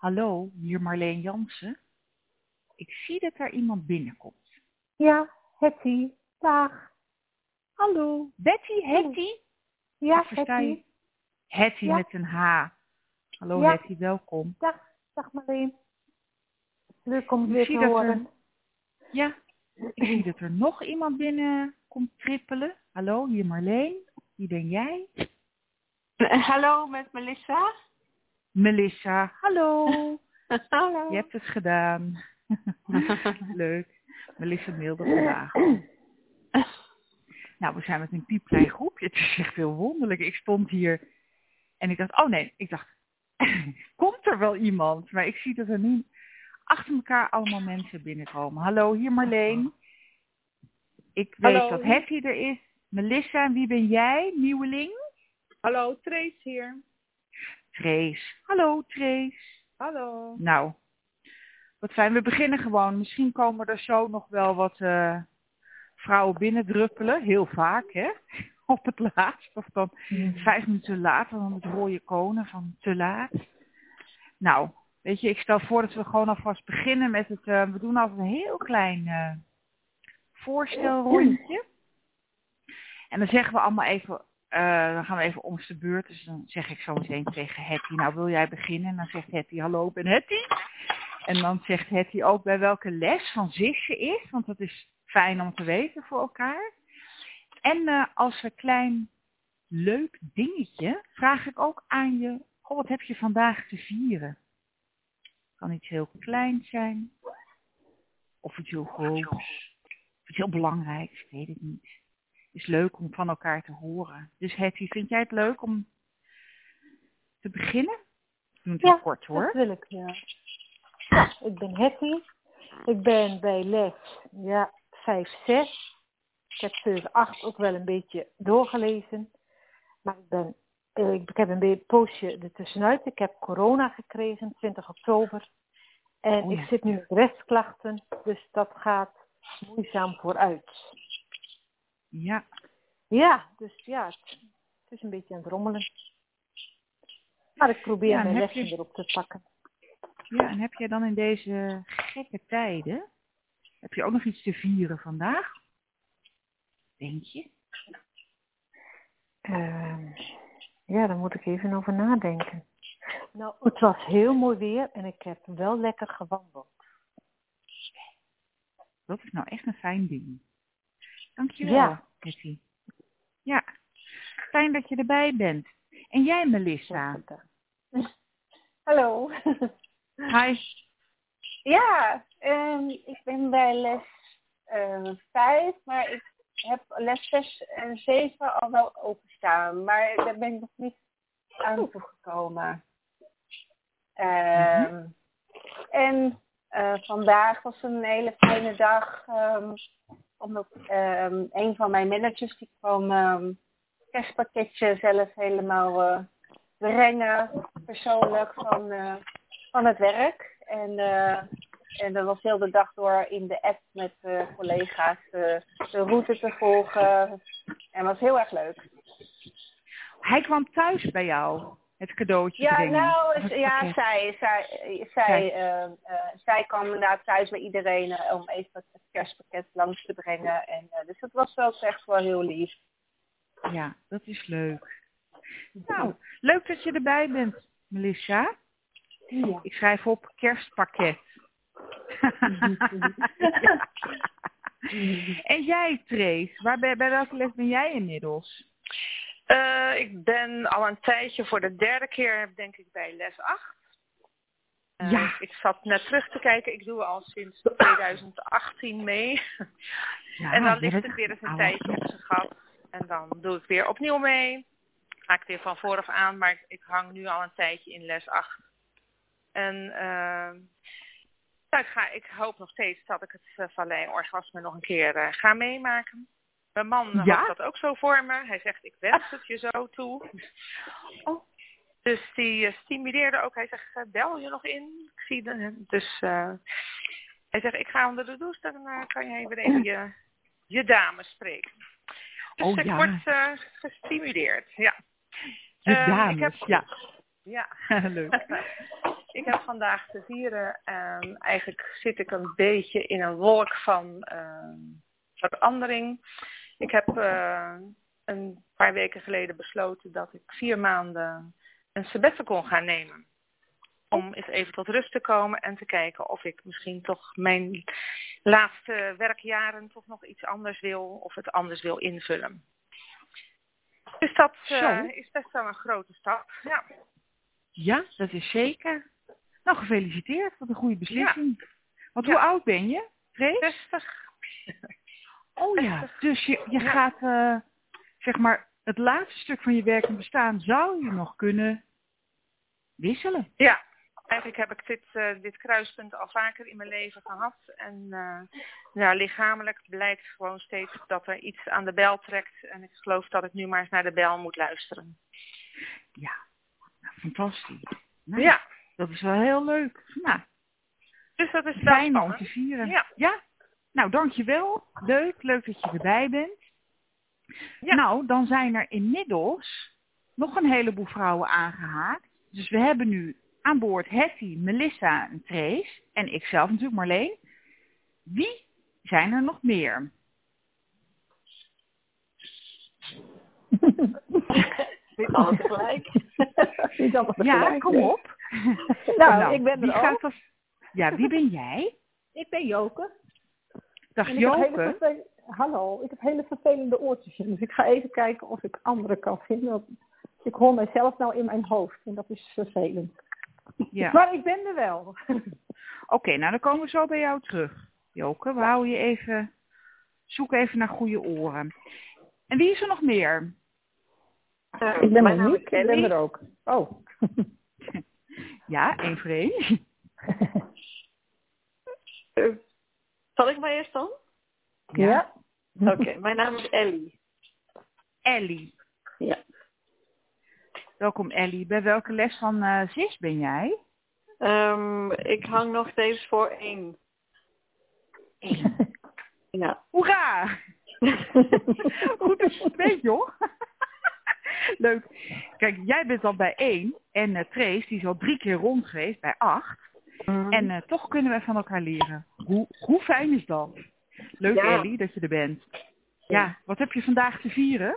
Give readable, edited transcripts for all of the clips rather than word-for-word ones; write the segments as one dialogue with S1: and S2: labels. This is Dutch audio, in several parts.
S1: Hallo, hier Marleen Jansen. Ik zie dat er iemand binnenkomt.
S2: Ja, Hetty. Dag.
S1: Hallo, Betty, Hetty?
S2: Ja,
S1: Ik versta
S2: Hetty.
S1: je. Hetty
S2: Ja.
S1: met een H. Hallo
S2: Ja.
S1: Hetty, welkom.
S2: Dag Marleen. Leuk om
S1: Ik
S2: weer
S1: zie
S2: te
S1: dat
S2: horen.
S1: ik zie dat er nog iemand binnen komt trippelen. Hallo, hier Marleen. Wie ben jij?
S3: Hallo, met Melissa.
S1: Melissa, hallo.
S3: Hallo.
S1: Je hebt het gedaan. Leuk. Melissa mailde vandaag al. Nou, we zijn met een piepklein groepje. Het is echt heel wonderlijk. Ik stond hier en ik dacht, komt er wel iemand? Maar ik zie dat er nu achter elkaar allemaal mensen binnenkomen. Hallo, hier Marleen. Ik weet
S3: Hallo.
S1: dat Hetty er is. Melissa, en wie ben jij? Nieuweling?
S3: Hallo, Trace hier.
S1: Trace. Hallo, Trace.
S3: Hallo.
S1: Nou, wat fijn. We beginnen gewoon. Misschien komen er zo nog wel wat vrouwen binnendruppelen. Heel vaak, hè? Op het laatst. Of dan 5 minuten later, dan het rode konen van te laat. Nou, weet je, ik stel voor dat we gewoon alvast beginnen met het... we doen altijd een heel klein voorstelrondje. En dan zeggen we allemaal even... dan gaan we even om de beurt. Dus dan zeg ik zo meteen tegen Hetty, nou wil jij beginnen? En dan zegt Hetty, hallo, ik ben Hetty. En dan zegt Hetty ook bij welke les van Zisje is. Want dat is fijn om te weten voor elkaar. En als een klein leuk dingetje vraag ik ook aan je... Goh, wat heb je vandaag te vieren? Kan iets heel kleins zijn. Of iets heel groots. Of iets heel belangrijks, ik weet het niet. Het is leuk om van elkaar te horen. Dus Hetty, vind jij het leuk om te beginnen? Doe het heel kort hoor.
S2: Dat wil ik, ja. Ja, ik ben Hetty. Ik ben bij les 5, 6. Ik heb 7, 8 ook wel een beetje doorgelezen. Maar ik heb een poosje ertussenuit. Ik heb corona gekregen, 20 oktober. En ik zit nu met restklachten. Dus dat gaat moeizaam vooruit.
S1: Ja.
S2: Ja, dus ja, het is een beetje aan het rommelen. Maar ik probeer mijn lessen erop te pakken.
S1: Ja, en heb jij dan in deze gekke tijden, heb je ook nog iets te vieren vandaag? Denk je?
S2: Ja, daar moet ik even over nadenken. Nou, het was heel mooi weer en ik heb wel lekker gewandeld.
S1: Dat is nou echt een fijn ding. Dankjewel, Hetty. Ja, fijn dat je erbij bent. En jij, Melissa?
S3: Hallo.
S1: Hi.
S3: Ja, ik ben bij les 5, maar ik heb les 6 en 7 al wel openstaan. Maar daar ben ik nog niet aan toegekomen. En vandaag was een hele fijne dag. Omdat een van mijn managers die kwam kerstpakketje zelf helemaal brengen, persoonlijk van het werk. En dat was heel de dag door in de app met collega's de route te volgen. En was heel erg leuk.
S1: Hij kwam thuis bij jou, het cadeautje brengen.
S3: Zij kwam inderdaad thuis bij iedereen om even het kerstpakket langs te brengen. En, dus dat was ook echt wel heel lief.
S1: Ja, dat is leuk. Nou, leuk dat je erbij bent, Melissa.
S2: Ja.
S1: Ik schrijf op kerstpakket. En jij, Trace, bij welke les ben jij inmiddels?
S4: Ik ben al een tijdje voor de 3e keer, denk ik, bij les 8. Ik zat net terug te kijken. Ik doe al sinds 2018 mee. Ja, en dan ligt het weer eens een tijdje op zijn gat. En dan doe ik weer opnieuw mee. Ga ik weer van vooraf aan, maar ik hang nu al een tijdje in les 8. En ik hoop nog steeds dat ik het Vallei-orgasme nog een keer ga meemaken. Mijn man hoopt dat ook zo voor me. Hij zegt, ik wens het je zo toe. Dus die stimuleerde ook. Hij zegt, bel je nog in? Ik zie dus hij zegt, ik ga onder de douche. Dan kan jij weer even je dame spreken. Dus ik word gestimuleerd. Ja.
S1: Je dames,
S4: Ja.
S1: Leuk.
S4: Ik heb vandaag te vieren. Eigenlijk zit ik een beetje in een wolk van verandering. Ik heb een paar weken geleden besloten dat ik 4 maanden een sabbatical ga nemen. Om eens even tot rust te komen en te kijken of ik misschien toch mijn laatste werkjaren toch nog iets anders wil of het anders wil invullen. Dus dat is best wel een grote stap. Ja.
S1: Ja, dat is zeker. Nou, gefeliciteerd. Wat een goede beslissing.
S4: Ja.
S1: Want hoe oud ben je, Trace?
S4: 60.
S1: Oh ja, dus je gaat, zeg maar, het laatste stuk van je werk en bestaan zou je nog kunnen wisselen.
S4: Ja, eigenlijk heb ik dit kruispunt al vaker in mijn leven gehad. En lichamelijk blijkt gewoon steeds dat er iets aan de bel trekt. En ik geloof dat ik nu maar eens naar de bel moet luisteren.
S1: Ja, nou, fantastisch. Nou,
S4: ja.
S1: Dat is wel heel leuk. Nou,
S4: dus dat is
S1: fijn om te vieren. Ja? Nou, dankjewel. Leuk dat je erbij bent. Ja. Nou, dan zijn er inmiddels nog een heleboel vrouwen aangehaakt. Dus we hebben nu aan boord Hetty, Melissa en Trace. En ikzelf natuurlijk, Marleen. Wie zijn er nog meer?
S5: Niet allemaal tegelijk.
S1: Ja, kom op.
S2: Nou, ik ben er ook.
S1: Ja, wie ben jij?
S2: Ik ben Joke.
S1: Dag Joke.
S2: Hallo, ik heb hele vervelende oortjes in. Dus ik ga even kijken of ik anderen kan vinden. Ik hoor mijzelf nou in mijn hoofd en dat is vervelend. Ja. Maar ik ben er wel.
S1: Oké, nou dan komen we zo bij jou terug. Joke, we houden je even... Zoek even naar goede oren. En wie is er nog meer?
S2: Ik ben er niet, ik ben er ook. Oh.
S1: Ja, 1 voor 1.
S5: Zal ik maar eerst dan?
S2: Ja.
S5: Oké, mijn naam is Ellie.
S1: Ellie.
S5: Ja.
S1: Welkom Ellie. Bij welke les van ZIS ben jij?
S5: Ik hang nog steeds voor 1.
S1: 1.
S5: Ja.
S1: Hoera! Goed dat je het weet, joh. Leuk. Kijk, jij bent al bij 1 en Trace, die is al 3 keer rond geweest bij 8. En toch kunnen we van elkaar leren. Hoe fijn is dat? Leuk Ellie, dat je er bent. Ja, wat heb je vandaag te vieren?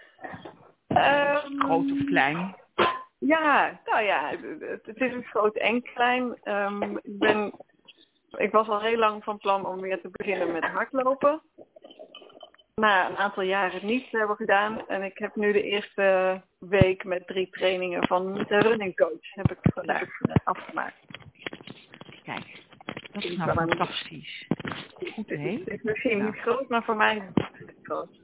S1: Groot of klein?
S5: Ja, nou ja, het is een groot en klein. Ik was al heel lang van plan om weer te beginnen met hardlopen. Na een aantal jaren het niet hebben gedaan. En ik heb nu de eerste week met 3 trainingen van de running coach heb ik vandaag afgemaakt.
S1: Kijk, dat is nou fantastisch. Goed, hè?
S5: Het is misschien niet groot, maar voor mij is het groot.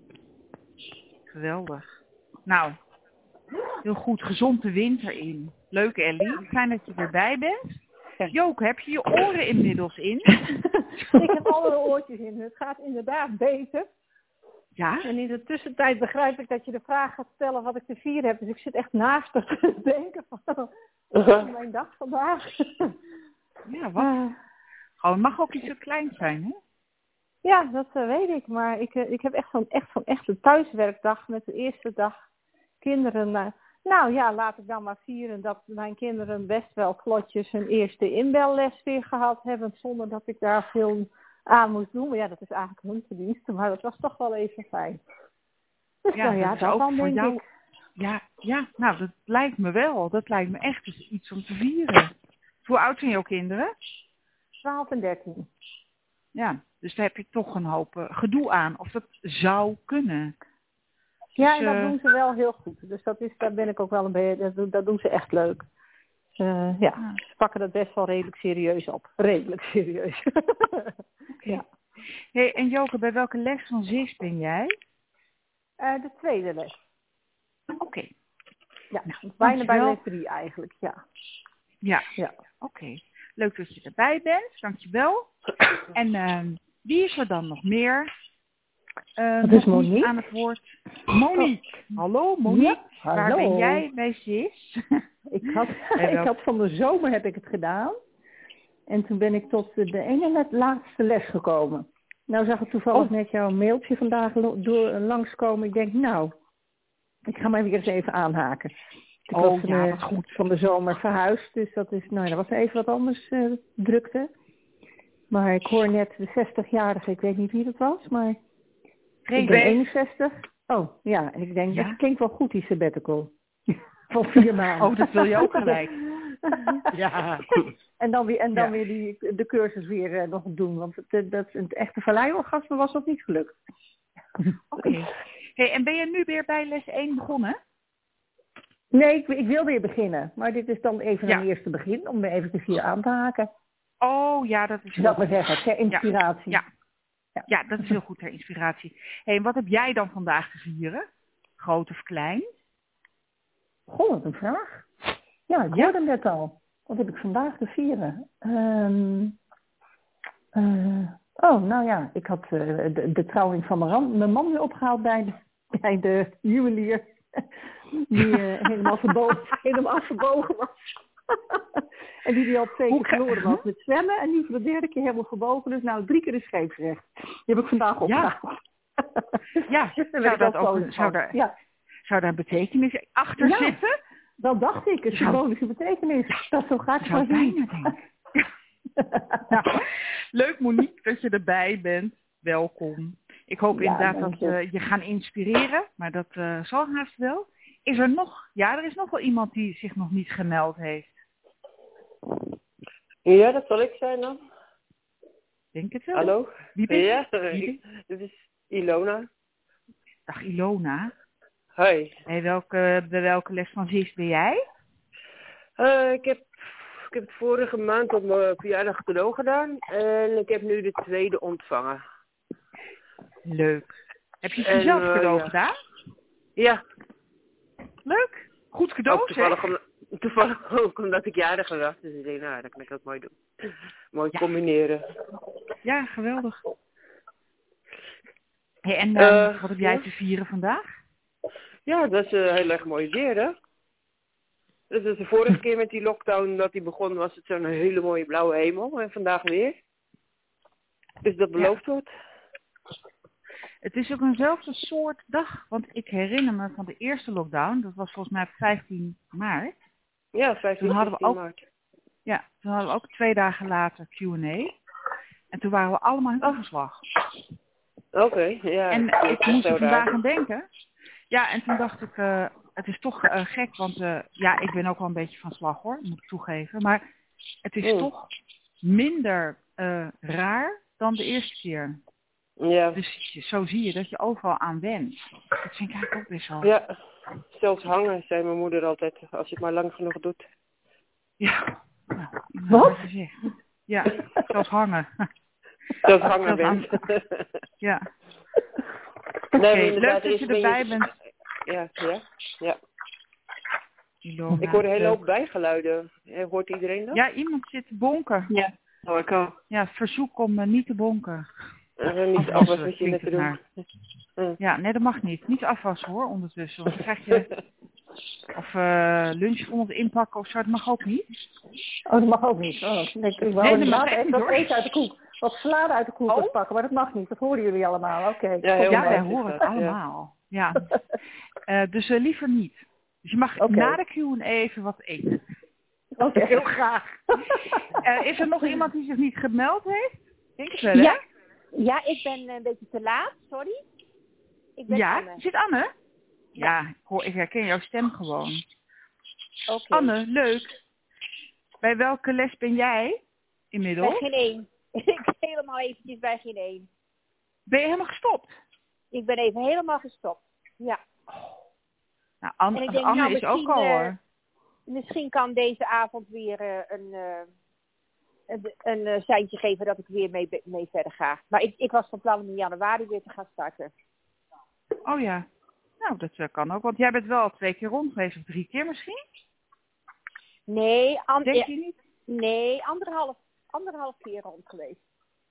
S1: Geweldig. Nou, heel goed, gezond de winter in. Leuk Ellie, fijn dat je erbij bent. Joke, heb je je oren inmiddels in?
S2: Ik heb alle oortjes in. Het gaat inderdaad beter.
S1: Ja?
S2: En in de tussentijd begrijp ik dat je de vraag gaat stellen wat ik te vieren heb. Dus ik zit echt naast te denken van mijn dag vandaag.
S1: Ja, wat? Gewoon, mag ook iets zo klein zijn, hè?
S2: Ja, dat weet ik. Maar ik heb echt zo'n echte thuiswerkdag met de eerste dag kinderen. Nou ja, laat ik dan maar vieren dat mijn kinderen best wel vlotjes hun eerste inbelles weer gehad hebben. Zonder dat ik daar veel aan moest doen. Maar ja, dat is eigenlijk hun verdienste. Maar dat was toch wel even fijn. Dus
S1: ja, dat
S2: ook
S1: dan
S2: voor
S1: denk
S2: jou.
S1: Ik. Ja, nou, dat lijkt me wel. Dat lijkt me echt iets om te vieren. Hoe oud zijn jouw kinderen?
S2: 12 en 13.
S1: Ja, dus daar heb je toch een hoop gedoe aan. Of dat zou kunnen.
S2: Ja, en dat doen ze wel heel goed. Dus daar ben ik ook wel een beetje, dat doen ze echt leuk. Ze pakken dat best wel redelijk serieus op. Redelijk serieus. Ja.
S1: Hey, en Joke, bij welke les van ZIS ben jij?
S2: De tweede les.
S1: Oké.
S2: Ja, bijna bij les 3 eigenlijk, ja.
S1: Ja. Oké. Leuk dat je erbij bent, dankjewel. En wie is er dan nog meer?
S2: Dat is Monique.
S1: Aan het woord. Monique. Hallo Monique.
S2: Ja,
S1: waar ben jij bij ZIS?
S2: Ik had van de zomer heb ik het gedaan. En toen ben ik tot de ene laatste les gekomen. Nou zag ik toevallig net jouw mailtje vandaag langskomen. Ik denk, nou, ik ga maar weer eens even aanhaken. Ik was
S1: wat goed.
S2: van de zomer verhuisd, dus dat was even wat anders drukte. Maar ik hoor net de 60-jarige, ik weet niet wie dat was, maar ik ben 61. Oh, ja, en ik denk, dat klinkt wel goed, die sabbatical. Van 4 maanden.
S1: Oh, dat wil je ook gelijk. Ja.
S2: En dan weer de cursus weer nog doen, want het echte valleiorgasme was nog niet gelukt.
S1: Oké. Hey, en ben je nu weer bij les 1 begonnen?
S2: Nee, ik wil weer beginnen. Maar dit is dan even een eerste begin om me even hier aan te haken.
S1: Oh ja, dat is
S2: dat maar zeggen, ter inspiratie.
S1: Ja, dat is heel goed ter inspiratie. Hey, en wat heb jij dan vandaag te vieren? Groot of klein?
S2: Goh, wat een vraag. Ja, ik hoorde hem net al. Wat heb ik vandaag te vieren? Ik had de trouwing van mijn man weer opgehaald bij de juwelier. Die helemaal verbogen was. En die al 2 keer verloren was met zwemmen. En die voor de 3e keer helemaal verbogen. Dus 3 keer is scheepsrecht. Die heb ik vandaag opgehaald.
S1: Ja, zou daar een betekenis achter zitten?
S2: Dat dacht ik, een symbolische betekenis. Dat zo ga ik maar zien.
S1: Leuk Monique dat je erbij bent. Welkom. Ik hoop inderdaad dat we je gaan inspireren, maar dat zal haast wel. Is er nog? Ja, er is nog wel iemand die zich nog niet gemeld heeft.
S6: Ja, dat zal ik zijn dan.
S1: Denk het wel.
S6: Hallo?
S1: Wie ben je?
S6: Ja, dit is Ilona.
S1: Dag Ilona.
S6: Hoi.
S1: Hey, bij welke les van ZIS ben jij?
S6: Ik heb het vorige maand op mijn verjaardag cadeau gedaan. En ik heb nu de 2e ontvangen.
S1: Leuk. Heb je het jezelf cadeau gedaan?
S6: Ja.
S1: Leuk. Goed cadeau,
S6: toevallig ook omdat ik jarig was. Dus ik denk, dat kan ik ook mooi doen. Mooi combineren.
S1: Ja, geweldig. Hey, en wat heb jij te vieren vandaag?
S6: Ja, dat is heel erg mooi weer, hè? Dus de vorige keer met die lockdown dat die begon, was het zo'n hele mooie blauwe hemel. En vandaag weer. Dus dat belooft wat.
S1: Het is ook eenzelfde soort dag. Want ik herinner me van de eerste lockdown. Dat was volgens mij op 15 maart.
S6: Ja, 15 maart.
S1: Ja, toen hadden we ook 2 dagen later Q&A. En toen waren we allemaal in overslag.
S6: Oké, ja.
S1: En ik moest er vandaag aan denken. Ja, en toen dacht ik, het is toch gek, want ik ben ook wel een beetje van slag hoor, moet ik toegeven. Maar het is toch minder raar dan de eerste keer.
S6: Ja.
S1: Dus zo zie je dat je overal aan went. Dat vind ik eigenlijk ook best wel.
S6: Ja, zelfs hangen, zei mijn moeder altijd, als je het maar lang genoeg doet.
S1: Ja, wat? Ja, zelfs hangen.
S6: Zelfs hangen bent.
S1: Ja.
S6: Nee,
S1: leuk dat je erbij bent.
S6: Ja.
S1: Ilona,
S6: ik hoor een hele hoop bijgeluiden. Hoort iedereen dat?
S1: Ja, iemand zit te bonken.
S6: Ja, hoor ik ook.
S1: Ja, verzoek om niet te bonken.
S6: Niet afwassen wat je net doet.
S1: Ja, nee, dat mag niet. Niet afwassen hoor, ondertussen. Want dan krijg je... Of lunchvondel inpakken of zo, dat mag ook niet.
S2: Oh, dat mag ook niet. Oh, ik wou dat eten uit de koek. Wat salade uit de koelkast pakken, maar dat mag niet. Dat horen jullie allemaal. Oké.
S6: Ja,
S1: wij horen het allemaal. Ja. Dus liever niet. Dus je mag na de Q&A even wat eten.
S2: Oké.
S1: Heel graag. Is er nog iemand die zich niet gemeld heeft? Denk het wel, hè?
S7: Ja, ik ben een beetje te laat. Sorry. Ik ben Anne.
S1: Zit Anne? Ja, ik herken jouw stem gewoon.
S7: Oké.
S1: Anne, leuk. Bij welke les ben jij inmiddels?
S7: Bij geen 1. Ik ben helemaal eventjes bij geen 1.
S1: Ben je helemaal gestopt?
S7: Ik ben even helemaal gestopt. Ja.
S1: Nou, Anne is ook al hoor.
S7: Misschien kan deze avond weer een seintje geven dat ik weer mee verder ga. Maar ik was van plan om in januari weer te gaan starten.
S1: Oh ja. Nou, dat kan ook. Want jij bent wel 2 keer rond geweest, of 3 keer misschien?
S7: Nee,
S1: denk je niet?
S7: Nee, anderhalf keer rond geweest.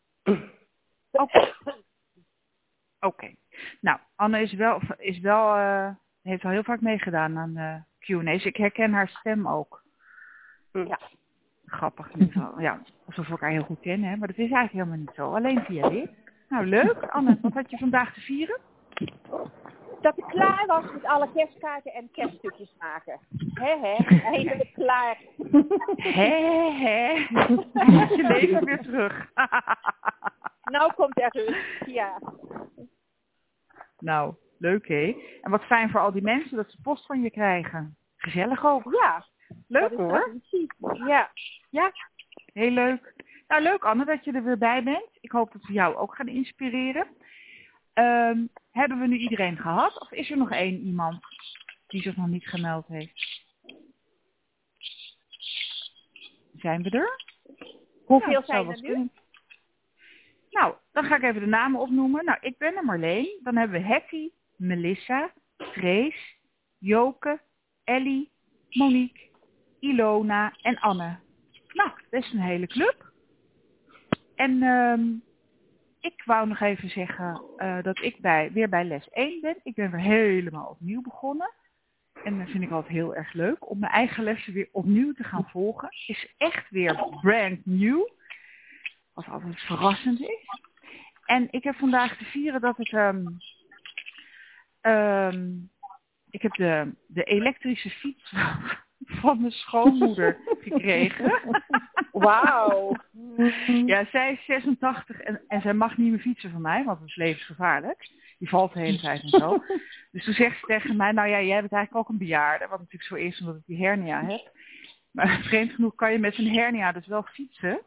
S1: Oké. Nou, Anne heeft al heel vaak meegedaan aan Q&A's. Ik herken haar stem ook.
S7: Ja.
S1: Grappig. Ja, alsof we elkaar heel goed kennen, hè? Maar dat is eigenlijk helemaal niet zo. Alleen via dit. Nou, leuk. Anne, wat had je vandaag te vieren?
S7: Dat ik klaar was met alle kerstkaarten en kerststukjes maken. Eindelijk klaar.
S1: Is je leven weer terug.
S7: Nou komt er rust, ja.
S1: Nou, leuk hè? En wat fijn voor al die mensen dat ze post van je krijgen. Gezellig ook.
S7: Ja.
S1: Leuk hoor.
S7: Ja.
S1: Ja, heel leuk. Nou, leuk Anne dat je er weer bij bent. Ik hoop dat we jou ook gaan inspireren. Hebben we nu iedereen gehad? Of is er nog één iemand die zich nog niet gemeld heeft? Zijn we er?
S7: Hoeveel zijn er nu?
S1: Nou, dan ga ik even de namen opnoemen. Nou, ik ben er Marleen. Dan hebben we Hetty, Melissa, Trace, Joke, Ellie, Monique, Ilona en Anne. Nou, best een hele club. En ik wou nog even zeggen dat ik weer bij les 1 ben. Ik ben weer helemaal opnieuw begonnen. En dat vind ik altijd heel erg leuk. Om mijn eigen lessen weer opnieuw te gaan volgen. Is echt weer brand new. Wat altijd verrassend is. En ik heb vandaag te vieren dat ik heb de elektrische fiets van mijn schoonmoeder gekregen.
S7: Wauw.
S1: Ja, zij is 86 en zij mag niet meer fietsen van mij, want het is levensgevaarlijk. Die valt de hele tijd en zo. Dus toen zegt ze tegen mij, nou ja, jij bent eigenlijk ook een bejaarde. Wat natuurlijk zo is omdat ik die hernia heb. Maar vreemd genoeg kan je met zo'n hernia dus wel fietsen.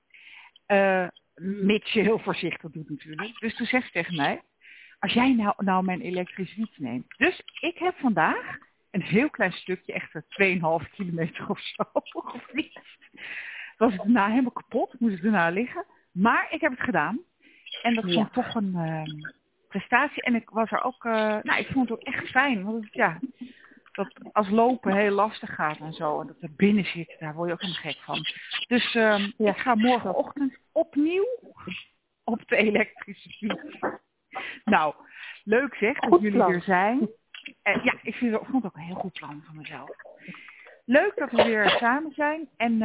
S1: Mits je heel voorzichtig doet natuurlijk. Dus toen zegt ze tegen mij, als jij nou mijn elektrische fiets neemt. Dus ik heb vandaag een heel klein stukje, echt 2,5 kilometer of zo, gefietst. Was ik daarna helemaal kapot, moest ik daarna liggen. Maar ik heb het gedaan. En dat vond ik toch een prestatie. En ik was er ook, ik vond het ook echt fijn. Want dat als lopen heel lastig gaat en zo. En dat er binnen zit, daar word je ook helemaal gek van. Dus ik ga morgenochtend opnieuw op de elektrische fiets. Nou, leuk zeg dat jullie er zijn. Ik vond het ook een heel goed plan van mezelf. Leuk dat we weer samen zijn. En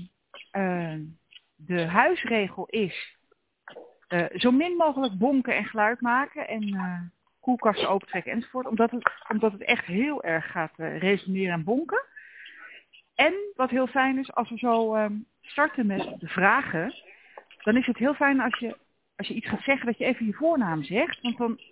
S1: de huisregel is zo min mogelijk bonken en geluid maken. En koelkasten opentrekken enzovoort. Omdat het echt heel erg gaat resoneren en bonken. En wat heel fijn is, als we zo starten met de vragen. Dan is het heel fijn als je iets gaat zeggen, dat je even je voornaam zegt. Want dan...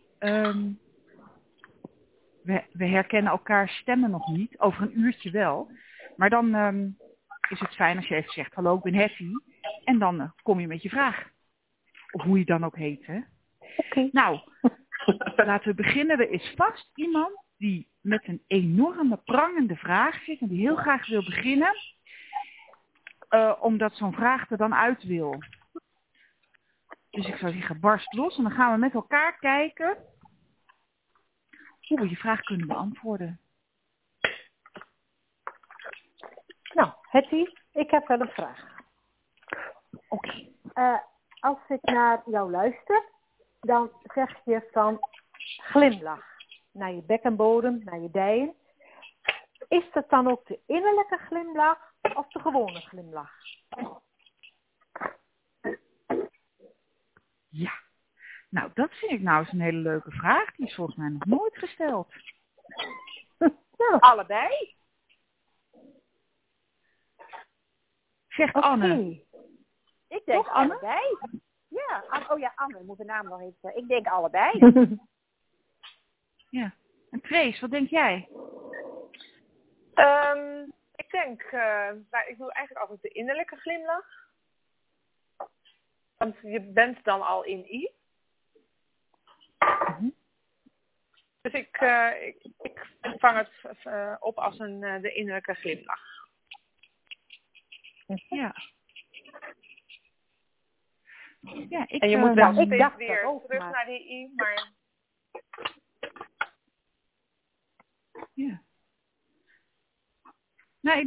S1: We herkennen elkaar stemmen nog niet. Over een uurtje wel. Maar dan is het fijn als je even zegt, hallo, ik ben Hetty. En dan kom je met je vraag. Of hoe je dan ook heet, hè.
S2: Oké.
S1: Nou, laten we beginnen. Er is vast iemand die met een enorme prangende vraag zit. En die heel graag wil beginnen. Omdat zo'n vraag er dan uit wil. Dus ik zou zeggen, barst los. En dan gaan we met elkaar kijken hoe we je vraag kunnen beantwoorden.
S2: Nou, Hetty, ik heb wel een vraag.
S1: Oké.
S2: Als ik naar jou luister, dan zeg je van glimlach. Naar je bekkenbodem, naar je dijen. Is dat dan ook de innerlijke glimlach of de gewone glimlach?
S1: Ja. Nou, dat vind ik nou eens een hele leuke vraag. Die is volgens mij nog nooit gesteld.
S7: Nou, allebei.
S1: Zegt Anne.
S7: Ik denk
S1: Toch, Anne?
S7: allebei. Ja, Anne, ik moet de naam nog even. Ik denk allebei.
S1: Ja. En Trace, wat denk jij?
S4: Ik denk, ik doe eigenlijk altijd de innerlijke glimlach. Want je bent dan al in I. Dus ik vang het op als de innerlijke glimlach.
S1: Ja. Ja,
S4: En je moet wel
S2: ik
S4: steeds
S2: dacht
S4: weer
S2: dat ook,
S4: terug
S2: maar...
S4: naar die I, maar...
S1: Ja. Nou,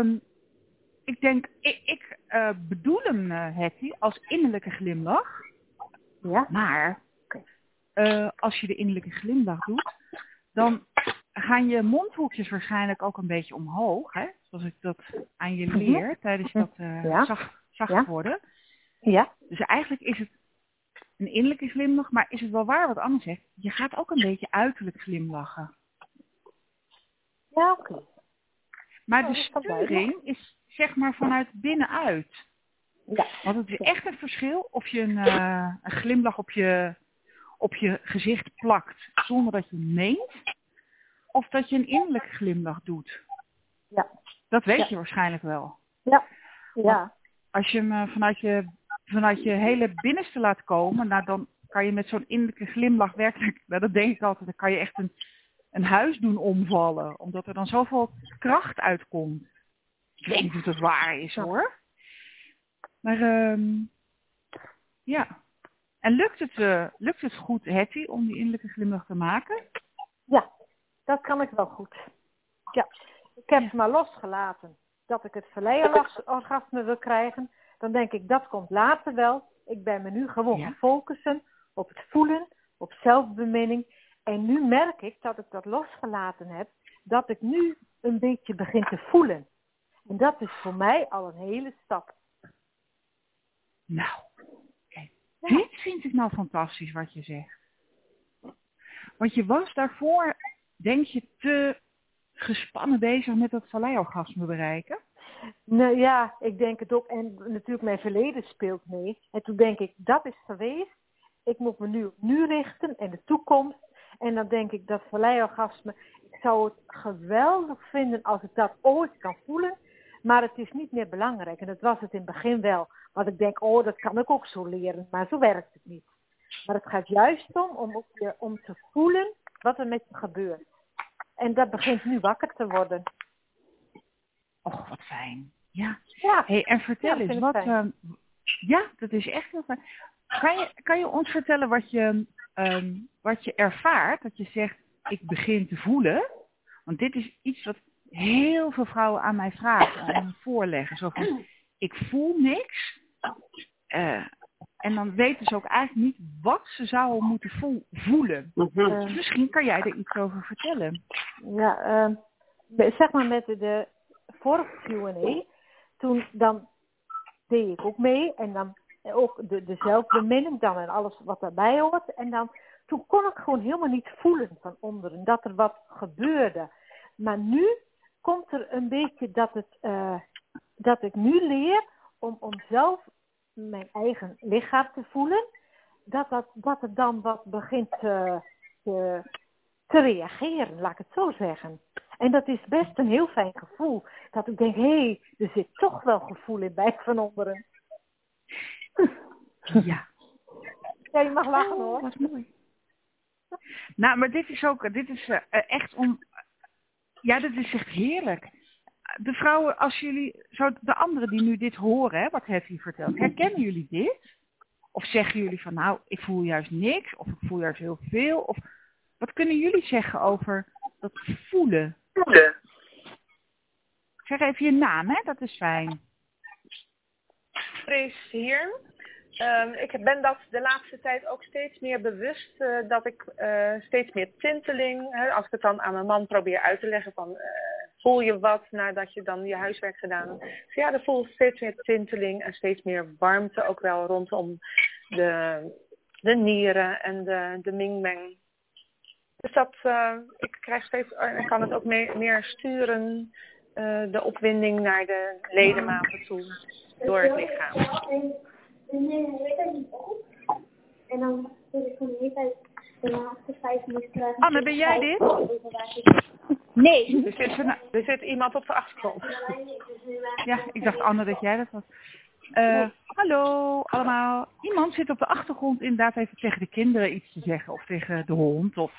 S1: ik bedoel hem, Hetty, als innerlijke glimlach.
S2: Ja.
S1: Maar als je de innerlijke glimlach doet, dan gaan je mondhoekjes waarschijnlijk ook een beetje omhoog, hè? Zoals ik dat aan je leer tijdens dat zacht worden.
S2: Ja.
S1: Dus eigenlijk is het een innerlijke glimlach, maar is het wel waar wat Anne zegt? Je gaat ook een beetje uiterlijk glimlachen.
S2: Ja, oké.
S1: Maar de sturing is zeg maar vanuit binnenuit.
S2: Ja.
S1: Want het is echt een verschil of je een glimlach op je gezicht plakt zonder dat je meent. Of dat je een innerlijke glimlach doet.
S2: Ja.
S1: Dat weet je waarschijnlijk wel.
S2: Ja.
S1: Want als je hem vanuit je hele binnenste laat komen, nou dan kan je met zo'n innerlijke glimlach werkelijk, nou dat denk ik altijd, dan kan je echt een huis doen omvallen. Omdat er dan zoveel kracht uitkomt. Ik weet niet of dat waar is hoor. Maar ja. En lukt het goed, Hetty, om die innerlijke glimlach te maken?
S2: Ja, dat kan ik wel goed. Ja, ik heb het maar losgelaten dat ik het verleidingsorgasme wil krijgen. Dan denk ik, dat komt later wel. Ik ben me nu gewoon gaan focussen op het voelen, op zelfbeminning. En nu merk ik dat ik dat losgelaten heb, dat ik nu een beetje begin te voelen. En dat is voor mij al een hele stap.
S1: Nou, kijk, dit vind ik nou fantastisch wat je zegt. Want je was daarvoor, denk je, te gespannen bezig met dat valleiorgasme bereiken?
S2: Nou ja, ik denk het ook. En natuurlijk mijn verleden speelt mee. En toen denk ik, dat is geweest. Ik moet me nu op nu richten en de toekomst. En dan denk ik, dat valleiorgasme, ik zou het geweldig vinden als ik dat ooit kan voelen. Maar het is niet meer belangrijk. En dat was het in het begin wel. Want ik denk, dat kan ik ook zo leren. Maar zo werkt het niet. Maar het gaat juist om te voelen wat er met je gebeurt. En dat begint nu wakker te worden.
S1: Och, wat fijn. Ja.
S2: Ja.
S1: Hey, en vertel eens, wat... ja, dat is echt heel fijn. Kan je ons vertellen wat je ervaart? Dat je zegt, ik begin te voelen. Want dit is iets wat heel veel vrouwen aan mij vragen. En voorleggen. Zo van, ik voel niks. En dan weten ze ook eigenlijk niet wat ze zouden moeten voelen. Dus misschien kan jij er iets over vertellen.
S2: Ja, zeg maar met de vorige Q&A, toen dan deed ik ook mee. En dan ook de zelfbeminning dan en alles wat daarbij hoort. En dan, toen kon ik gewoon helemaal niet voelen van onderen dat er wat gebeurde. Maar nu komt er een beetje dat ik nu leer om zelf mijn eigen lichaam te voelen, dat het dan wat begint te reageren, laat ik het zo zeggen. En dat is best een heel fijn gevoel. Dat ik denk, er zit toch wel gevoel in bij van onderen.
S1: Ja.
S2: Ja, je mag lachen hoor.
S1: Dat is mooi. Nou, maar dit is echt ja, dit is echt heerlijk. De vrouwen, de anderen die nu dit horen, wat Hetty vertelt, herkennen jullie dit? Of zeggen jullie van, nou, ik voel juist niks, of ik voel juist heel veel? Of wat kunnen jullie zeggen over dat voelen? Zeg even je naam, hè? Dat is fijn.
S4: Trace hier. Ik ben dat de laatste tijd ook steeds meer bewust dat ik steeds meer tinteling, als ik het dan aan mijn man probeer uit te leggen van voel je wat nadat je dan je huiswerk gedaan hebt. Dus ja, er voelt steeds meer tinteling en steeds meer warmte ook wel rondom de nieren en de mingmeng. Dus ik krijg steeds, en kan het ook meer sturen, de opwinding naar de ledematen toe door het lichaam.
S8: En dan wil ik gewoon niet uit de laatste 5 minuten krijgen.
S1: Anne, ben jij dit?
S7: Nee.
S4: Er zit iemand op de achtergrond.
S1: Ja, ik dacht Anne dat jij dat was. Hallo allemaal. Iemand zit op de achtergrond inderdaad even tegen de kinderen iets te zeggen. Of tegen de hond. Of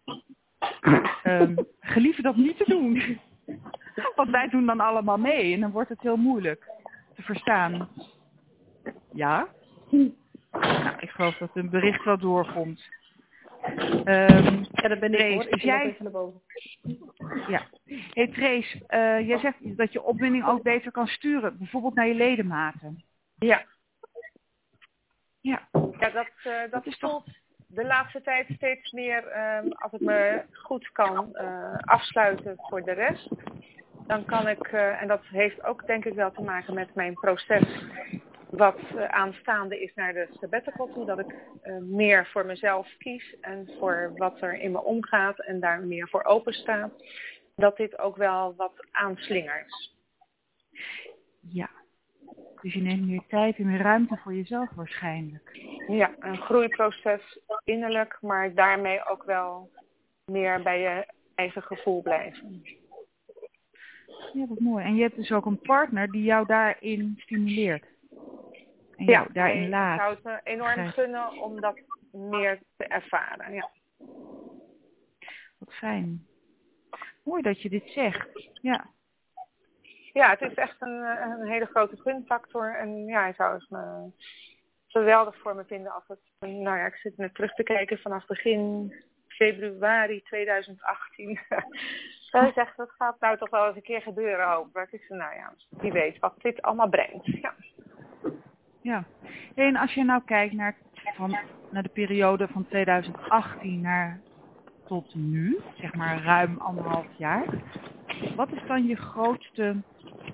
S1: gelieve dat niet te doen. Want wij doen dan allemaal mee. En dan wordt het heel moeilijk te verstaan. Ja? Nou, ik geloof dat een bericht wel doorkomt.
S5: Ja, dat ben ik hoor. Ik
S1: jij...
S5: even naar boven.
S1: Ja. Hey Trace, jij zegt dat je opwinding ook beter kan sturen. Bijvoorbeeld naar je ledematen.
S4: Ja.
S1: Ja.
S4: Ja, dat is voelt de laatste tijd steeds meer, als ik me goed kan afsluiten voor de rest. Dan kan ik, en dat heeft ook denk ik wel te maken met mijn proces wat aanstaande is naar de sabbatical toe. Dat ik meer voor mezelf kies en voor wat er in me omgaat en daar meer voor open sta. Dat dit ook wel wat aanslingert.
S1: Ja. Dus je neemt meer tijd en meer ruimte voor jezelf waarschijnlijk.
S4: Ja, een groeiproces innerlijk, maar daarmee ook wel meer bij je eigen gevoel blijven.
S1: Ja, wat mooi. En je hebt dus ook een partner die jou daarin stimuleert. En jou daarin laat.
S4: Ik zou het me enorm gunnen om dat meer te ervaren. Ja.
S1: Wat fijn. Mooi dat je dit zegt. Ja.
S4: Ja, het is echt een hele grote gunfactor. En ja, hij zou het geweldig voor me vinden als het... Nou ja, ik zit net terug te kijken vanaf begin februari 2018. Hij zegt, dat gaat nou toch wel eens een keer gebeuren, hoop ik. Ik zeg, nou ja, wie weet wat dit allemaal brengt. Ja.
S1: Ja. En als je nou kijkt naar de periode van 2018 tot nu, zeg maar ruim 1,5 jaar. Wat is dan je grootste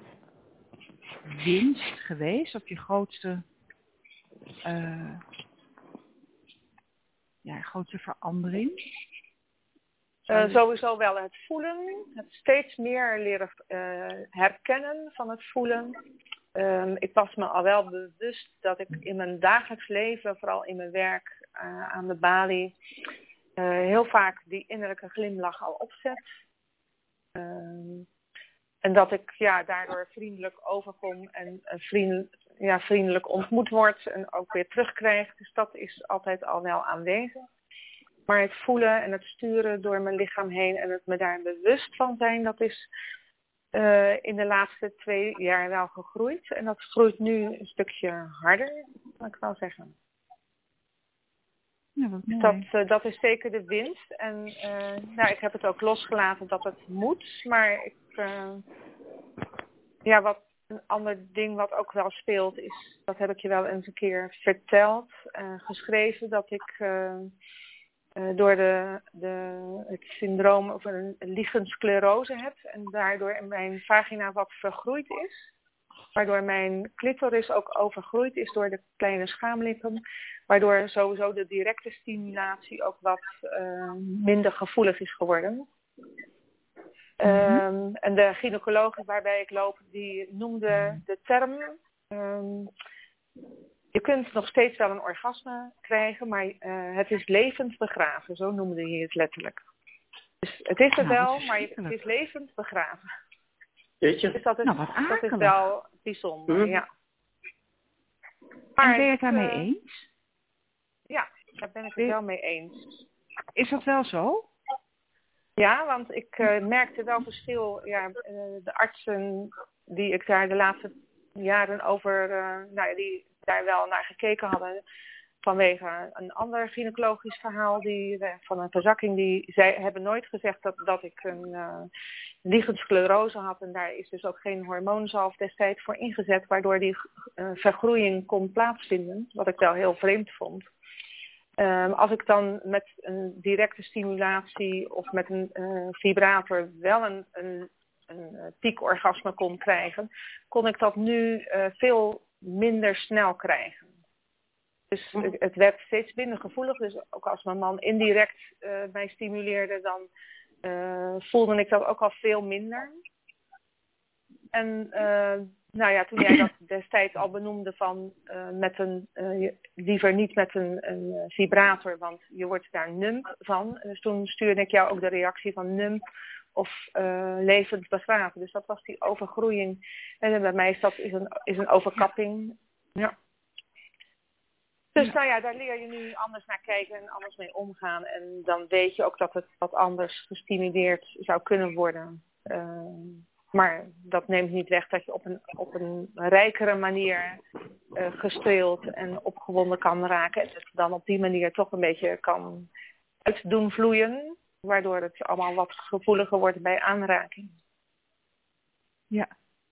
S1: winst geweest? Of je grootste grootste verandering?
S4: Sowieso wel het voelen. Het steeds meer leren herkennen van het voelen. Ik was me al wel bewust dat ik in mijn dagelijks leven, vooral in mijn werk aan de balie, heel vaak die innerlijke glimlach al opzet. En dat ik daardoor vriendelijk overkom en vriendelijk ontmoet word en ook weer terugkrijg. Dus dat is altijd al wel aanwezig. Maar het voelen en het sturen door mijn lichaam heen en het me daar bewust van zijn, dat is in de laatste 2 jaar wel gegroeid. En dat groeit nu een stukje harder, kan ik wel zeggen.
S1: Ja, wat mooi.
S4: Dat is zeker de winst. En ik heb het ook losgelaten dat het moet. Maar wat een ander ding wat ook wel speelt is, dat heb ik je wel eens een keer verteld, geschreven, dat ik door het syndroom of een liggend sclerose heb en daardoor mijn vagina wat vergroeid is. Waardoor mijn clitoris ook overgroeid is door de kleine schaamlippen. Waardoor sowieso de directe stimulatie ook wat minder gevoelig is geworden. En de gynaecoloog waarbij ik loop, die noemde de term... je kunt nog steeds wel een orgasme krijgen, maar het is levend begraven. Zo noemde hij het letterlijk. Dus het is er wel, maar het is levend begraven.
S9: Weet je?
S4: Dus dat is wel bijzonder, ja.
S1: Maar ben je het daarmee eens?
S4: Ja, daar ben ik het wel mee eens.
S1: Is dat wel zo?
S4: Ja, want ik merkte wel verschil. Ja, de artsen die ik daar de laatste jaren over, die daar wel naar gekeken hadden vanwege een ander gynaecologisch verhaal van een verzakking, hebben nooit gezegd dat ik een liggend sclerose had. En daar is dus ook geen hormoonzalf destijds voor ingezet, waardoor die vergroeiing kon plaatsvinden. Wat ik wel heel vreemd vond. Als ik dan met een directe stimulatie of met een vibrator wel een piekorgasme kon krijgen, kon ik dat nu veel minder snel krijgen. Dus het werd steeds minder gevoelig. Dus ook als mijn man indirect mij stimuleerde, dan voelde ik dat ook al veel minder. En toen jij dat destijds al benoemde van liever niet met een vibrator, want je wordt daar numb van. Dus toen stuurde ik jou ook de reactie van numb of levend begraven. Dus dat was die overgroeiing. En bij mij is een overkapping. Ja. Dus daar leer je nu anders naar kijken en anders mee omgaan. En dan weet je ook dat het wat anders gestimuleerd zou kunnen worden. Maar dat neemt niet weg dat je op een rijkere manier gestreeld en opgewonden kan raken. En het dan op die manier toch een beetje kan uit doen vloeien. Waardoor het allemaal wat gevoeliger wordt bij aanraking.
S1: Ja.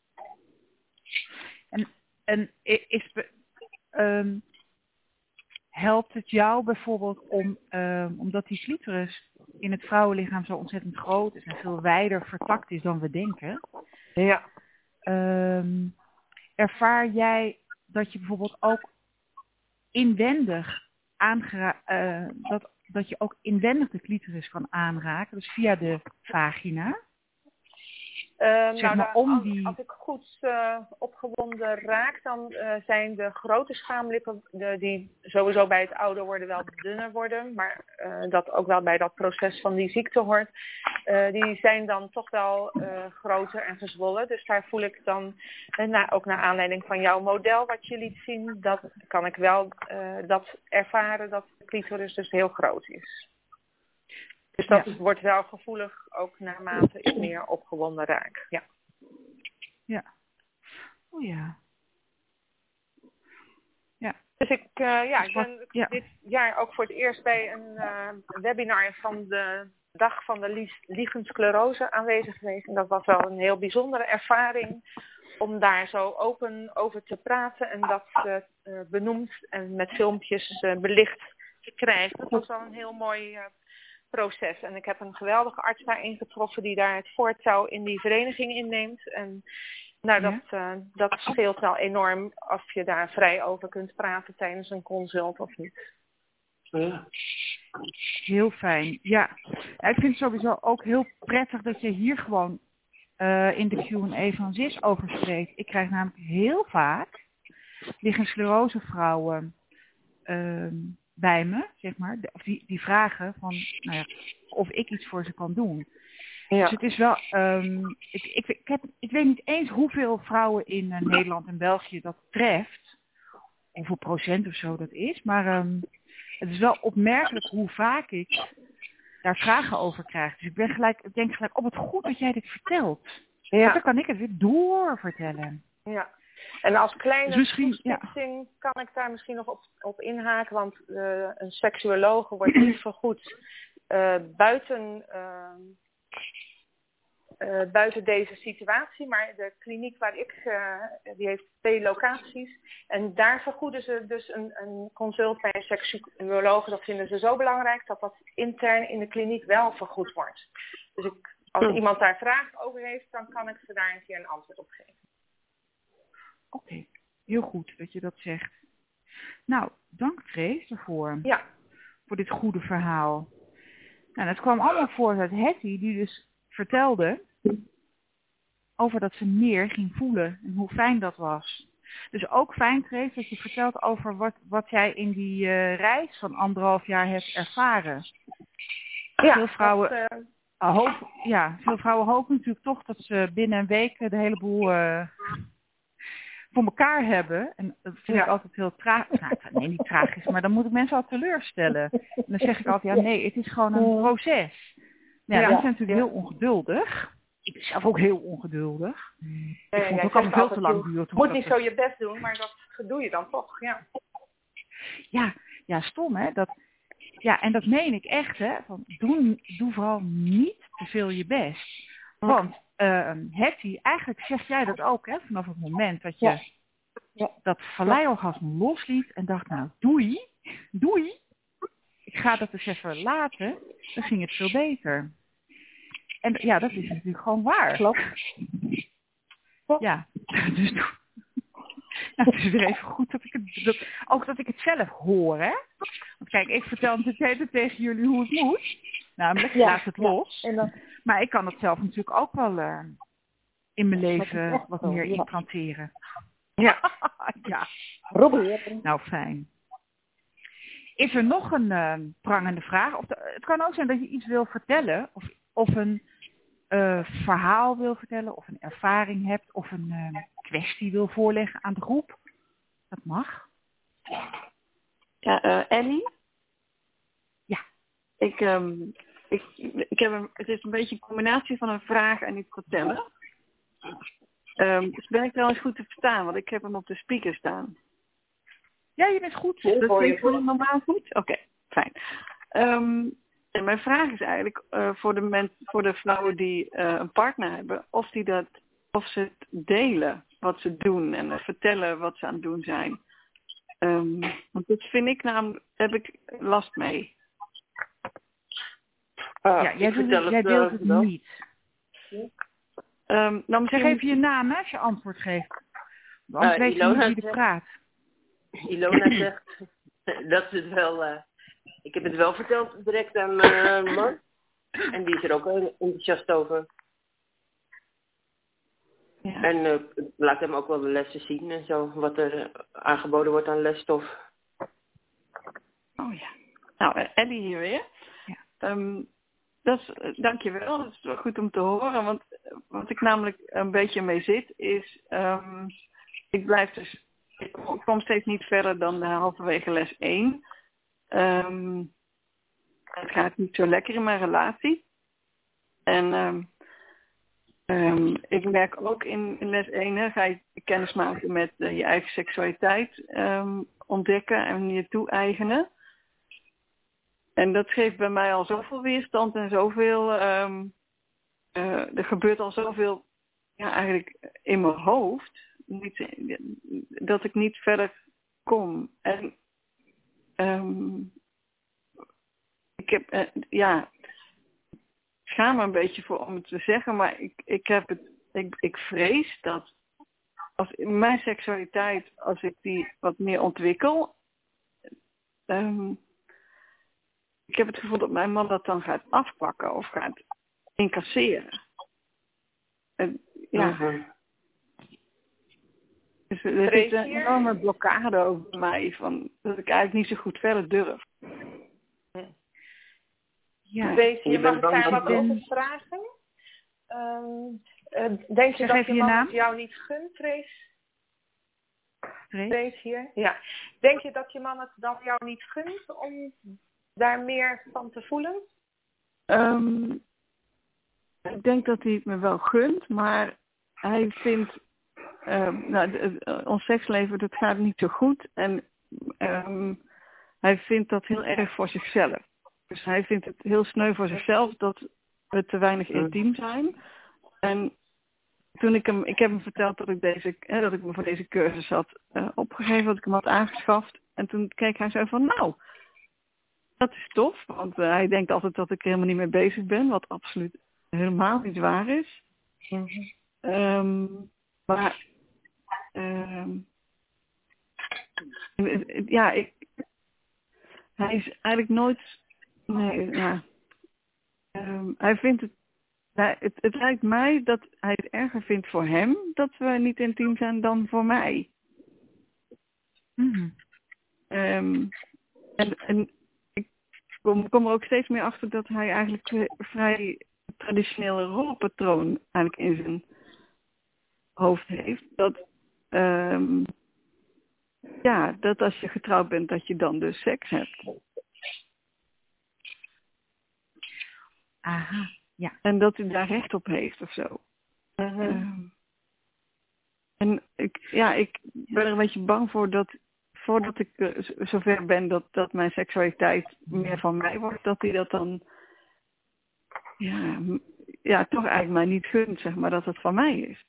S1: En helpt het jou bijvoorbeeld omdat die clitoris in het vrouwenlichaam zo ontzettend groot is en veel wijder vertakt is dan we denken?
S4: Ja.
S1: Ervaar jij dat je bijvoorbeeld ook inwendig dat je ook inwendig de clitoris kan aanraken, dus via de vagina.
S4: Als ik goed opgewonden raak, dan zijn de grote schaamlippen die sowieso bij het ouder worden wel dunner worden, maar dat ook wel bij dat proces van die ziekte hoort, die zijn dan toch wel groter en gezwollen. Dus daar voel ik dan, ook naar aanleiding van jouw model wat je liet zien, dat kan ik wel dat ervaren dat de clitoris dus heel groot is. Dus dat wordt wel gevoelig, ook naarmate ik meer opgewonden raak. Ja.
S1: Ja. Oh ja. Ja.
S4: Dus ik ben dit jaar ook voor het eerst bij een webinar van de Dag van de Lichensclerose aanwezig geweest. En dat was wel een heel bijzondere ervaring om daar zo open over te praten en dat benoemd en met filmpjes belicht te krijgen. Dat was wel een heel mooi proces. En ik heb een geweldige arts daarin getroffen die daar het voortouw in die vereniging inneemt. En dat scheelt wel enorm of je daar vrij over kunt praten tijdens een consult of niet.
S6: Ja.
S1: Heel fijn. Ja, ik vind het sowieso ook heel prettig dat je hier gewoon in de Q&A van ZIS over spreekt. Ik krijg namelijk heel vaak lichensclerose vrouwen bij me, zeg maar, of die vragen van, of ik iets voor ze kan doen. Ja. Dus het is wel, ik weet niet eens hoeveel vrouwen in Nederland en België dat treft, hoeveel procent of zo dat is, maar het is wel opmerkelijk hoe vaak ik daar vragen over krijg. Dus ik denk gelijk, wat goed dat jij dit vertelt. Ja. Want dan kan ik het weer doorvertellen.
S4: Ja. En als kleine toespitsing kan ik daar misschien nog op inhaken, want een seksuologe wordt niet vergoed buiten deze situatie, maar de kliniek waar die heeft 2 locaties en daar vergoeden ze dus een consult bij een seksuologe. Dat vinden ze zo belangrijk dat intern in de kliniek wel vergoed wordt. Dus als iemand daar vragen over heeft, dan kan ik ze daar een keer een antwoord op geven.
S1: Oké, heel goed dat je dat zegt. Nou, dank Trace ervoor.
S4: Ja.
S1: Voor dit goede verhaal. Nou, het kwam allemaal voort uit Hetty, die dus vertelde over dat ze meer ging voelen en hoe fijn dat was. Dus ook fijn, Trace, dat je vertelt over wat jij in die reis van 1,5 jaar hebt ervaren.
S4: Ja,
S1: veel vrouwen hopen natuurlijk toch dat ze binnen een week de hele boel voor elkaar hebben. En dat vind ik altijd heel tragisch. Nee, niet tragisch, maar dan moet ik mensen al teleurstellen. En dan zeg ik altijd, nee, het is gewoon een proces. Nou, mensen zijn natuurlijk heel ongeduldig. Ik ben zelf ook heel ongeduldig. Ik vond het ook al veel te lang duren.
S4: Je moet niet zo je best doen, maar dat doe je dan toch, ja.
S1: Ja, stom hè. En dat meen ik echt hè. Van, doe vooral niet te veel je best. Want Hetty, eigenlijk zeg jij dat ook hè. Vanaf het moment dat je dat valleiorgasme losliet en dacht nou doei. Ik ga dat dus even laten. Dan ging het veel beter. En ja, dat is natuurlijk gewoon waar.
S2: Klopt.
S1: Ja, dus het is weer even goed dat ik het zelf hoor, hè. Want kijk, ik vertel natuurlijk tegen jullie hoe het moet. Namelijk, laat het los. En maar ik kan het zelf natuurlijk ook wel in mijn leven wat meer implanteren. Ja. Ja.
S2: Probeer.
S1: Nou, fijn. Is er nog een prangende vraag? Het kan ook zijn dat je iets wil vertellen. Of een verhaal wil vertellen. Of een ervaring hebt. Of een kwestie wil voorleggen aan de groep. Dat mag.
S5: Ja, Ellie?
S1: Ja.
S5: Ik heb het is een beetje een combinatie van een vraag en iets vertellen. Dus ben ik wel eens goed te verstaan, want ik heb hem op de speaker staan.
S1: Ja, je bent goed.
S5: Dat hoor je normaal goed? Oké, fijn. En mijn vraag is eigenlijk voor de vrouwen die een partner hebben, of ze het delen wat ze doen en vertellen wat ze aan het doen zijn. Want dat vind ik heb ik last mee.
S1: Jij deelt het niet.
S5: Nou,
S1: zeg even je naam hè, als je antwoord geeft. Anders weet je niet wie er praat.
S6: Ilona zegt dat ze het wel... ik heb het wel verteld direct aan mijn man. En die is er ook enthousiast over. Ja. En laat hem ook wel de lessen zien en zo. Wat er aangeboden wordt aan lesstof.
S5: Oh ja. Nou, Ellie hier weer. Ja. Dankjewel. Dat is wel goed om te horen. Want wat ik namelijk een beetje mee zit is... ik blijf dus... Ik kom steeds niet verder dan halverwege les 1. Het gaat niet zo lekker in mijn relatie. En ik merk ook in les 1... ga je kennis maken met je eigen seksualiteit ontdekken en je toe-eigenen. En dat geeft bij mij al zoveel weerstand en zoveel... er gebeurt al zoveel eigenlijk in mijn hoofd... dat ik niet verder kom. En ik heb... ik schaam me een beetje voor om het te zeggen... maar ik vrees dat... als mijn seksualiteit... als ik die wat meer ontwikkel... ik heb het gevoel dat mijn man dat dan gaat afpakken of gaat incasseren. Dus er is een enorme blokkade over mij van dat ik eigenlijk niet zo goed verder durf.
S4: Ja. Je mag daar wat over vragen. Denk je dat je man het jou niet gunt, Trace hier? Ja. Denk je dat je man het dan jou niet gunt om daar meer van te voelen?
S5: Ik denk dat hij het me wel gunt, maar hij vindt... ons seksleven, dat gaat niet zo goed. En hij vindt dat heel erg voor zichzelf. Dus hij vindt het heel sneu voor zichzelf dat we te weinig intiem zijn. En toen ik heb hem verteld dat ik me voor deze cursus had opgegeven, dat ik hem had aangeschaft. En toen keek hij zo van, nou, dat is tof. Want hij denkt altijd dat ik er helemaal niet mee bezig ben, wat absoluut helemaal niet waar is. Maar hij is eigenlijk nooit... hij vindt het... Het lijkt mij dat hij het erger vindt voor hem dat we niet intiem zijn dan voor mij. En ik kom er ook steeds meer achter dat hij eigenlijk een vrij traditionele rolpatroon eigenlijk in zijn hoofd heeft. Dat als je getrouwd bent, dat je dan dus seks hebt.
S1: Aha, ja.
S5: En dat hij daar recht op heeft of zo. En ik ben er een beetje bang voor dat voordat ik zover ben dat mijn seksualiteit meer van mij wordt, dat hij dat dan toch eigenlijk mij niet gunt, zeg maar, dat het van mij is.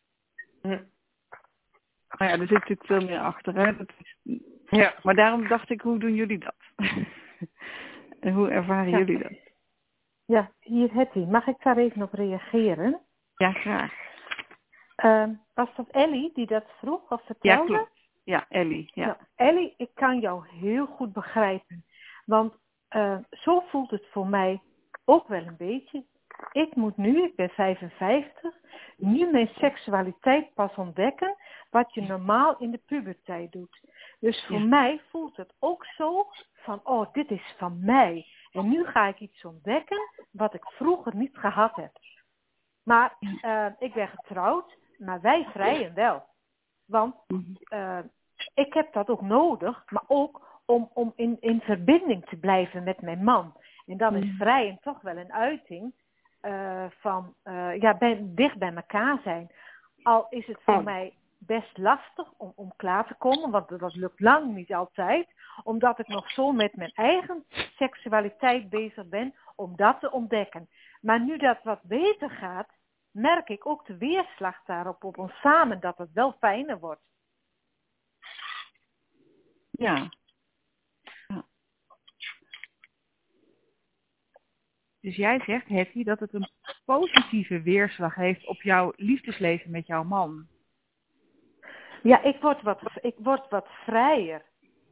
S5: Maar ja, er zit natuurlijk veel meer achter. Hè? Maar daarom dacht ik, hoe doen jullie dat? En hoe ervaren jullie dat?
S2: Ja, hier Hetty. Mag ik daar even op reageren?
S5: Ja, graag.
S2: Was dat Ellie die dat vroeg of vertelde?
S5: Ja, klopt. Ja, Ellie. Ja.
S2: Nou, Ellie, ik kan jou heel goed begrijpen. Want zo voelt het voor mij ook wel een beetje. Ik ben 55, nu mijn seksualiteit pas ontdekken wat je normaal in de puberteit doet. Dus voor mij voelt het ook zo van, oh, dit is van mij. En nu ga ik iets ontdekken wat ik vroeger niet gehad heb. Maar ik ben getrouwd, maar wij vrijen wel. Want ik heb dat ook nodig, maar ook om in verbinding te blijven met mijn man. En dan is vrijen toch wel een uiting van dicht bij elkaar zijn. Al is het voor mij best lastig om klaar te komen, want dat lukt lang niet altijd. Omdat ik nog zo met mijn eigen seksualiteit bezig ben om dat te ontdekken. Maar nu dat wat beter gaat, merk ik ook de weerslag daarop op ons samen, dat het wel fijner wordt.
S5: Ja.
S1: Dus jij zegt, Hetty, dat het een positieve weerslag heeft op jouw liefdesleven met jouw man.
S2: Ja, ik word wat vrijer.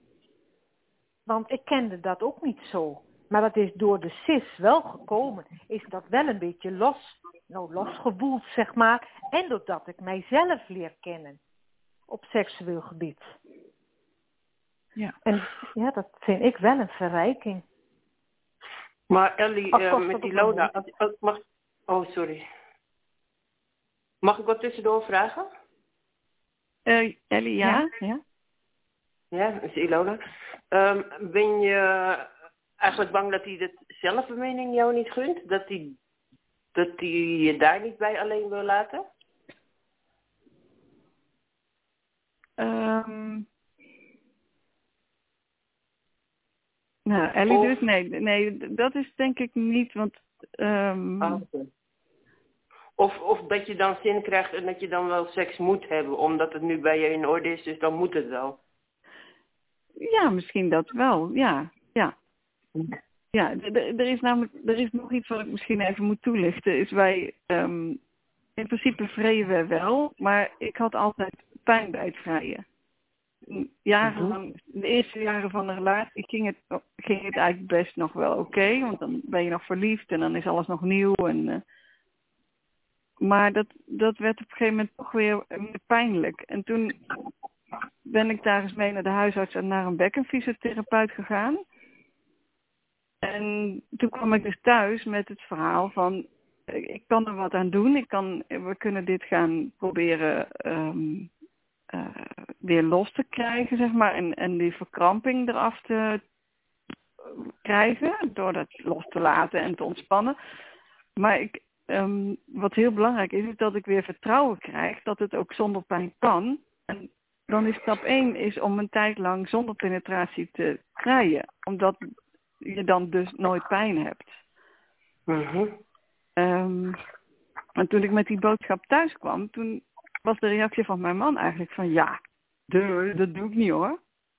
S2: Want ik kende dat ook niet zo. Maar dat is door de cis wel gekomen. Is dat wel een beetje losgewoeld, zeg maar. En doordat ik mijzelf leer kennen. Op seksueel gebied.
S1: Ja.
S2: En ja, dat vind ik wel een verrijking.
S6: Maar Ellie, met die Lola... sorry. Mag ik wat tussendoor vragen?
S5: Ellie, ja? Ja.
S6: Ja, dat is Ilona. Ben je eigenlijk bang dat hij de zelfbeminning jou niet gunt? Dat hij je daar niet bij alleen wil laten?
S5: Nou, Ellie dus? Nee, dat is denk ik niet, want...
S6: Of dat je dan zin krijgt en dat je dan wel seks moet hebben, omdat het nu bij je in orde is, dus dan moet het wel.
S5: Ja, misschien dat wel, ja. Ja, er is nog iets wat ik misschien even moet toelichten. Is wij, in principe vreden we wel, maar ik had altijd pijn bij het vrijen. Jarenlang, de eerste jaren van de relatie ging het eigenlijk best nog wel oké, want dan ben je nog verliefd en dan is alles nog nieuw. Maar dat werd op een gegeven moment toch weer pijnlijk. En toen ben ik daar eens mee naar de huisarts en naar een bekkenfysiotherapeut gegaan. En toen kwam ik dus thuis met het verhaal van, ik kan er wat aan doen. We kunnen dit gaan proberen weer los te krijgen, zeg maar. En die verkramping eraf te krijgen, door dat los te laten en te ontspannen. Maar wat heel belangrijk is dat ik weer vertrouwen krijg dat het ook zonder pijn kan. En dan is stap 1 is om een tijd lang zonder penetratie te vrijen. Omdat je dan dus nooit pijn hebt. En toen ik met die boodschap thuis kwam, toen was de reactie van mijn man eigenlijk van ja, dat doe ik niet hoor.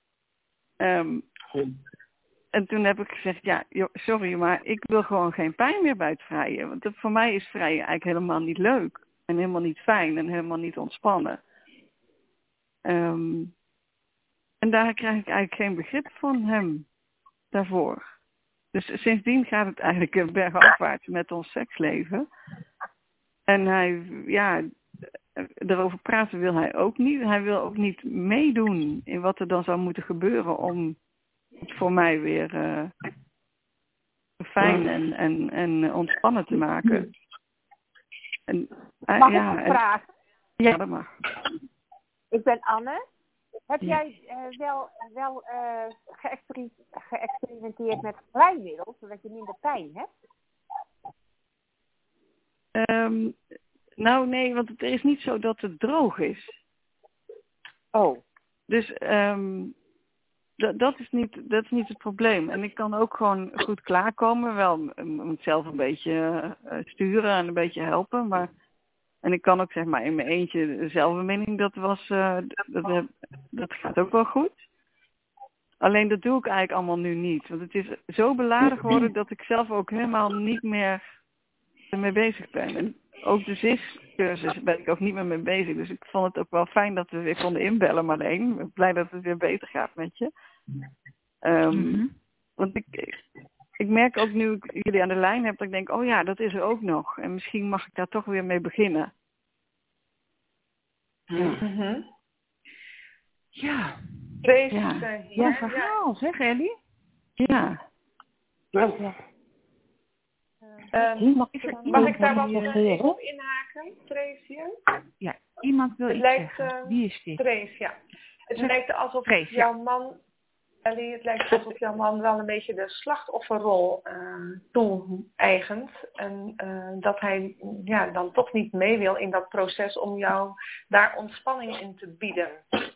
S5: En toen heb ik gezegd, ja, sorry, maar ik wil gewoon geen pijn meer bij het vrijen. Want voor mij is vrijen eigenlijk helemaal niet leuk. En helemaal niet fijn en helemaal niet ontspannen. En daar krijg ik eigenlijk geen begrip van hem daarvoor. Dus sindsdien gaat het eigenlijk bergafwaarts met ons seksleven. En erover praten wil hij ook niet. Hij wil ook niet meedoen in wat er dan zou moeten gebeuren om het voor mij weer fijn en ontspannen te maken.
S7: Mag ik een vraag?
S5: Ja, dat mag.
S7: Ik ben Anne. Heb jij wel geëxperimenteerd met vrijmiddels, zodat je minder pijn hebt?
S5: Nou, nee, want het is niet zo dat het droog is.
S7: Oh.
S5: Dus dat is niet het probleem. En ik kan ook gewoon goed klaarkomen. Wel moet zelf een beetje sturen en een beetje helpen. En ik kan ook zeg maar in mijn eentje de zelfbeminning, dat gaat ook wel goed. Alleen dat doe ik eigenlijk allemaal nu niet. Want het is zo beladen geworden dat ik zelf ook helemaal niet meer ermee bezig ben. En ook de ZIS-cursus ben ik ook niet meer mee bezig. Dus ik vond het ook wel fijn dat we weer konden inbellen, Marleen. Ik ben blij dat het weer beter gaat met je. Want ik merk ook nu ik jullie aan de lijn heb, dat ik denk, oh ja, dat is er ook nog. En misschien mag ik daar toch weer mee beginnen.
S1: Ja.
S5: Ja,
S1: verhaal, zeg Ellie.
S5: Ja.
S4: Mag ik daar wat op inhaken, Trace?
S1: Ja, iemand wil iets zeggen. Wie is dit?
S4: Trace, ja. Het lijkt alsof jouw man, Ellie, het lijkt alsof jouw man wel een beetje de slachtofferrol toe-eigent. En dat hij dan toch niet mee wil in dat proces om jou daar ontspanning in te bieden.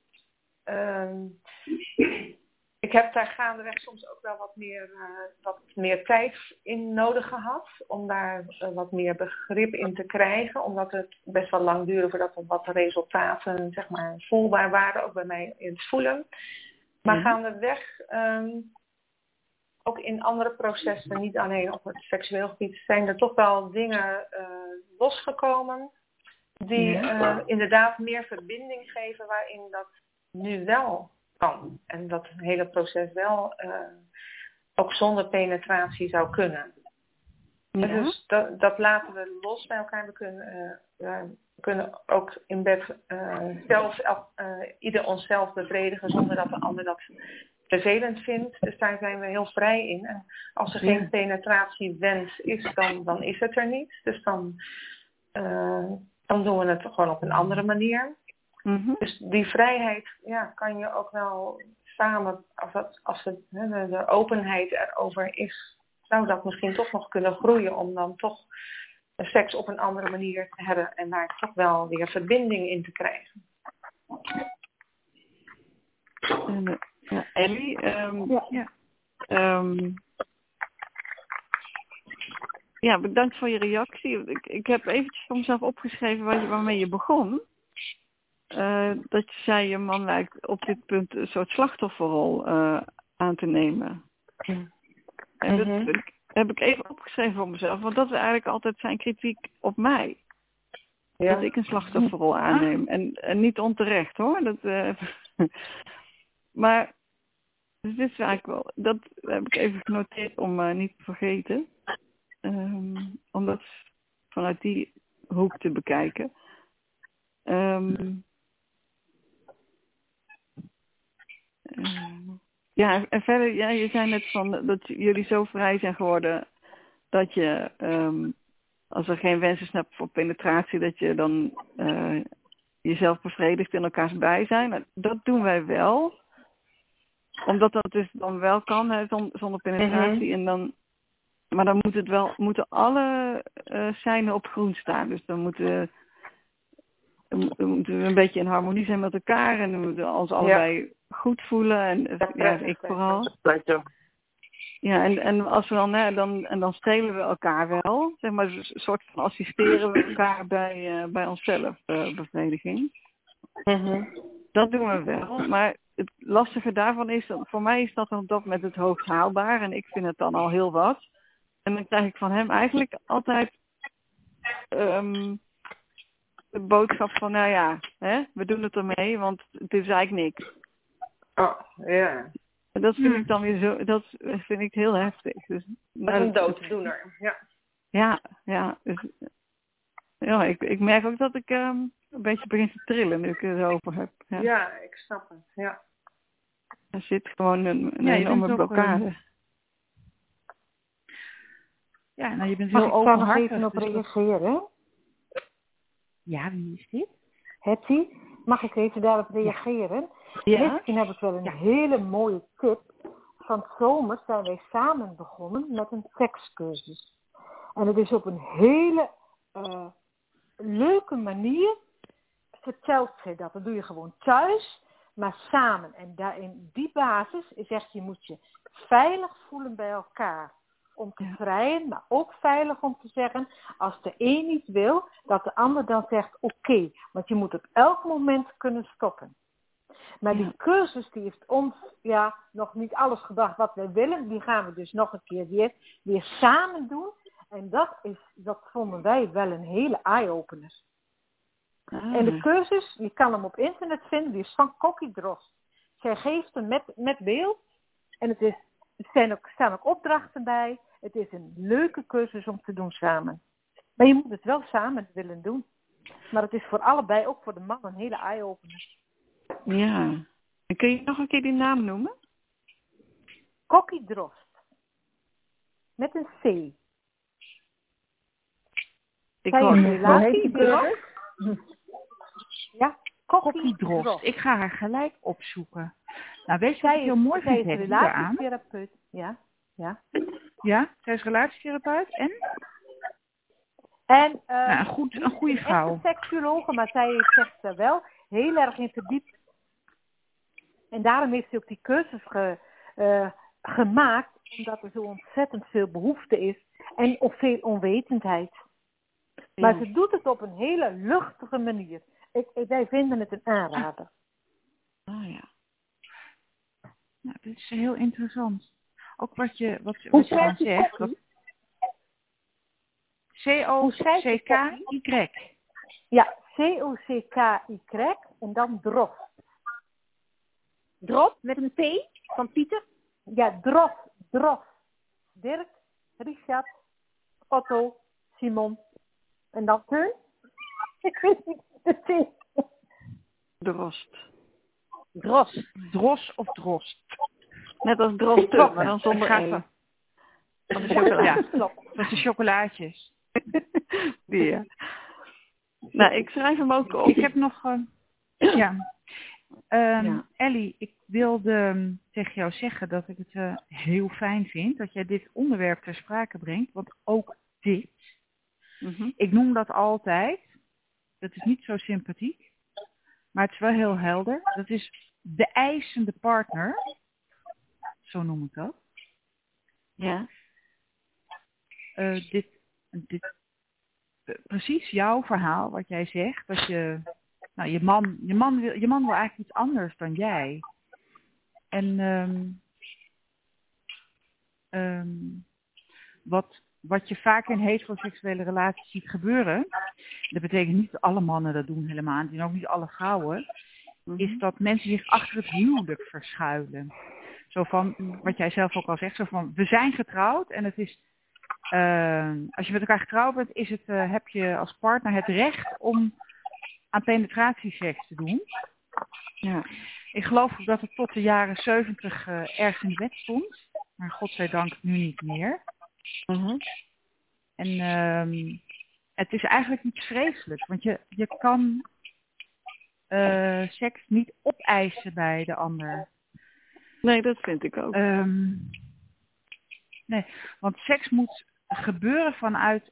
S4: Ik heb daar gaandeweg soms ook wel wat meer tijd in nodig gehad. Om daar wat meer begrip in te krijgen. Omdat het best wel lang duurde voordat er wat resultaten zeg maar voelbaar waren. Ook bij mij in het voelen. Maar gaandeweg, ook in andere processen, niet alleen op het seksueel gebied, zijn er toch wel dingen losgekomen. Die inderdaad meer verbinding geven waarin dat nu wel kan. En dat het hele proces wel ook zonder penetratie zou kunnen.
S2: Ja.
S4: Dus dat laten we los bij elkaar. We kunnen ook in bed ieder onszelf bevredigen zonder dat de ander dat vervelend vindt. Dus daar zijn we heel vrij in. En als er geen penetratiewens is, dan is het er niet. Dus dan doen we het gewoon op een andere manier.
S2: Mhm.
S4: Dus die vrijheid kan je ook wel samen, als de openheid erover is, zou dat misschien toch nog kunnen groeien om dan toch seks op een andere manier te hebben en daar toch wel weer verbinding in te krijgen.
S5: Ellie, bedankt voor je reactie. Ik heb eventjes voor mezelf opgeschreven waarmee je begon. Dat je zei, je man lijkt op dit punt een soort slachtofferrol aan te nemen. En dat heb ik even opgeschreven voor mezelf, want dat is eigenlijk altijd zijn kritiek op mij. Ja. Dat ik een slachtofferrol aanneem. En niet onterecht hoor. Maar dus dit is eigenlijk wel, dat heb ik even genoteerd om niet te vergeten. Om dat vanuit die hoek te bekijken. En verder, je zei net van dat jullie zo vrij zijn geworden dat je, als er geen wens is voor penetratie, dat je dan jezelf bevredigt in elkaars bijzijn. Nou, dat doen wij wel. Omdat dat dus dan wel kan, hè, zonder penetratie. Maar dan moeten alle seinen op groen staan. Dus dan moeten we een beetje in harmonie zijn met elkaar. En we moeten ons allebei goed voelen. En ik vooral. Ja, en als we dan strelen we elkaar wel. Zeg maar, een soort van assisteren we elkaar bij onszelf bevrediging. Dat doen we wel. Maar het lastige daarvan is, voor mij is dat op dat moment het hoogst haalbaar. En ik vind het dan al heel wat. En dan krijg ik van hem eigenlijk altijd de boodschap van, we doen het ermee, want het is eigenlijk niks.
S4: Oh, ja.
S5: En dat vind ik dan weer zo, dat vind ik heel heftig. Dus,
S4: dat is een dooddoener,
S5: ja. Dus, ik merk ook dat ik een beetje begin te trillen nu ik het erover heb.
S4: Ja, ik snap het, ja.
S5: Er zit gewoon een enorme blokkade.
S1: Je bent heel openhartig.
S2: Mag ik daar nog even op reageren?
S1: Ja, wie is dit?
S2: Hetty, mag ik even daarop reageren?
S5: Ja.
S2: Misschien heb ik wel een hele mooie tip. Van zomer zijn wij samen begonnen met een tekstcursus. En het is op een hele leuke manier vertelt zij dat. Dat doe je gewoon thuis, maar samen. En in die basis is echt, je moet je veilig voelen bij elkaar. Om te vrijen, maar ook veilig om te zeggen, als de een niet wil, dat de ander dan zegt oké. Want je moet op elk moment kunnen stoppen. Maar die cursus die heeft ons nog niet alles gebracht wat wij willen. Die gaan we dus nog een keer weer samen doen. En dat vonden wij wel een hele eye-opener. En de cursus, je kan hem op internet vinden, die is van Kokkie Drost. Zij geeft hem met beeld. En er staan ook opdrachten bij. Het is een leuke cursus om te doen samen. Maar je moet het wel samen willen doen. Maar het is voor allebei, ook voor de man, een hele eye-opener.
S5: Ja. En kun je nog een keer die naam noemen?
S2: Kokkie Drost. Met een C.
S1: Hoe heet die cursus?
S2: Ja,
S1: Kokkie Drost. Ik ga haar gelijk opzoeken. Nou, weet je wat ik heel mooi vind?
S2: Zij is relatietherapeut. Ja.
S1: Ja, zij is relatietherapeut en?
S2: En
S1: een goede vrouw.
S2: Een seksuologe, maar zij heeft zich er wel heel erg in verdiept. En daarom heeft ze ook die cursus gemaakt, omdat er zo ontzettend veel behoefte is en ook veel onwetendheid. Maar ze doet het op een hele luchtige manier. Wij vinden het een aanrader.
S1: Ja. Nou, dit is heel interessant. Ook wat je dan zegt. C-O-C-K-Y.
S2: Ja, C-O-C-K-Y en dan Drost.
S7: Drop met een P van Pieter.
S2: Ja, Drof. Dirk, Richard, Otto, Simon. En dan Teun? Ik weet niet de T.
S5: Drost.
S1: Dros of drost.
S5: Net als drosten, maar dan zonder
S1: Het
S5: L.
S1: gaat
S5: Van de chocola.
S1: Ja, klopt. Dat is de chocolaatjes.
S5: Die, ja. Nou, ik schrijf hem ook op.
S1: Ik heb nog... ja.
S5: Ja.
S1: Ellie, ik wilde tegen jou zeggen dat ik het heel fijn vind dat jij dit onderwerp ter sprake brengt. Want ook dit, ik noem dat altijd, dat is niet zo sympathiek, maar het is wel heel helder. Dat is de eisende partner, zo noem ik dat.
S5: Ja.
S1: Precies jouw verhaal, wat jij zegt, dat je man wil eigenlijk iets anders dan jij. En wat je vaak in heteroseksuele relaties ziet gebeuren, dat betekent niet dat alle mannen dat doen helemaal, en ook niet alle vrouwen, is dat mensen zich achter het huwelijk verschuilen. Zo van, wat jij zelf ook al zegt, zo van, we zijn getrouwd en het is, als je met elkaar getrouwd bent, heb je als partner het recht om aan penetratieseks te doen.
S5: Ja.
S1: Ik geloof ook dat het tot de jaren 70 ergens in de wet stond. Maar godzijdank nu niet meer. En het is eigenlijk iets vreselijks. Want je kan seks niet opeisen bij de ander.
S5: Nee, dat vind ik ook.
S1: Nee, want seks moet gebeuren vanuit,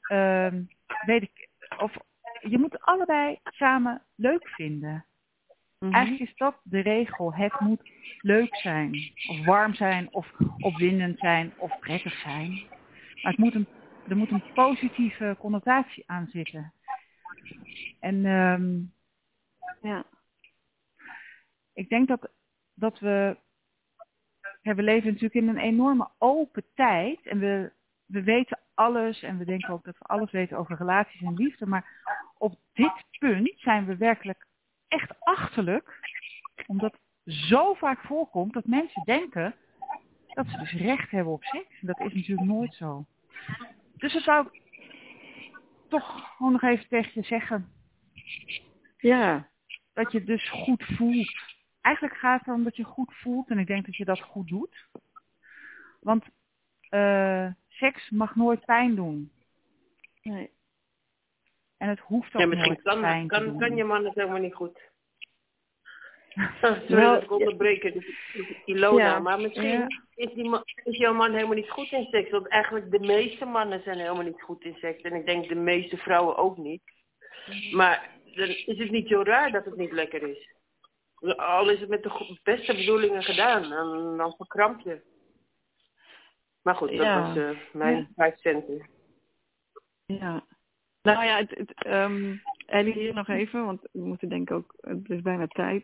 S1: je moet allebei samen leuk vinden. Eigenlijk is dat de regel. Het moet leuk zijn, of warm zijn, of opwindend zijn, of prettig zijn. Maar er moet een positieve connotatie aan zitten. En
S5: ja.
S1: Ik denk dat we leven natuurlijk in een enorme open tijd. En we weten alles en we denken ook dat we alles weten over relaties en liefde. Maar op dit punt zijn we werkelijk echt achterlijk. Omdat het zo vaak voorkomt dat mensen denken dat ze dus recht hebben op seks. En dat is natuurlijk nooit zo. Dus dat zou ik toch gewoon nog even tegen je zeggen.
S5: Ja.
S1: Dat je het dus goed voelt. Eigenlijk gaat het erom dat je goed voelt. En ik denk dat je dat goed doet. Want seks mag nooit pijn doen.
S5: Nee.
S1: En het hoeft ook nooit pijn te doen.
S6: Kan je man het helemaal niet goed. Sorry dat ik onderbreken, Ilona. Ja. Maar misschien is jouw man helemaal niet goed in seks. Want eigenlijk de meeste mannen zijn helemaal niet goed in seks. En ik denk de meeste vrouwen ook niet. Maar dan is het niet zo raar dat het niet lekker is. Al is het met de beste bedoelingen gedaan. Dan verkramp je. Maar goed, dat was mijn 5 centen.
S5: Ja. Nou ja, Ellie hier nog even, want we moeten denk ik ook, het is bijna tijd.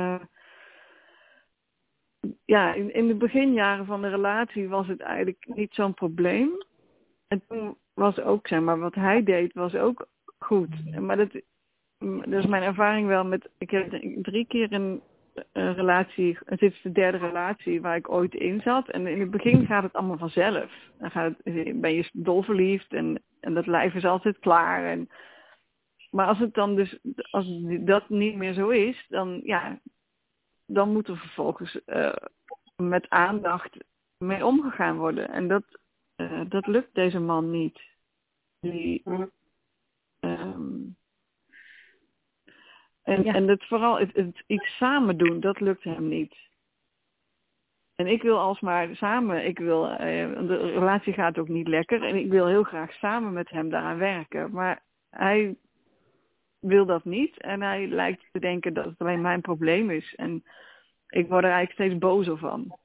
S5: In de beginjaren van de relatie was het eigenlijk niet zo'n probleem. En toen was ook, zeg maar, wat hij deed was ook goed. Maar dat is mijn ervaring wel met, ik heb 3 keer een relatie, het is de 3e relatie waar ik ooit in zat. En in het begin gaat het allemaal vanzelf. Dan ben je dolverliefd en dat lijf is altijd klaar. Maar als het dan dus, als dat niet meer zo is, dan moet er vervolgens met aandacht mee omgegaan worden. En dat lukt deze man niet. En het vooral het iets samen doen, dat lukt hem niet. En ik wil alsmaar samen, de relatie gaat ook niet lekker. En ik wil heel graag samen met hem daaraan werken. Maar hij wil dat niet. En hij lijkt te denken dat het alleen mijn probleem is. En ik word er eigenlijk steeds bozer van.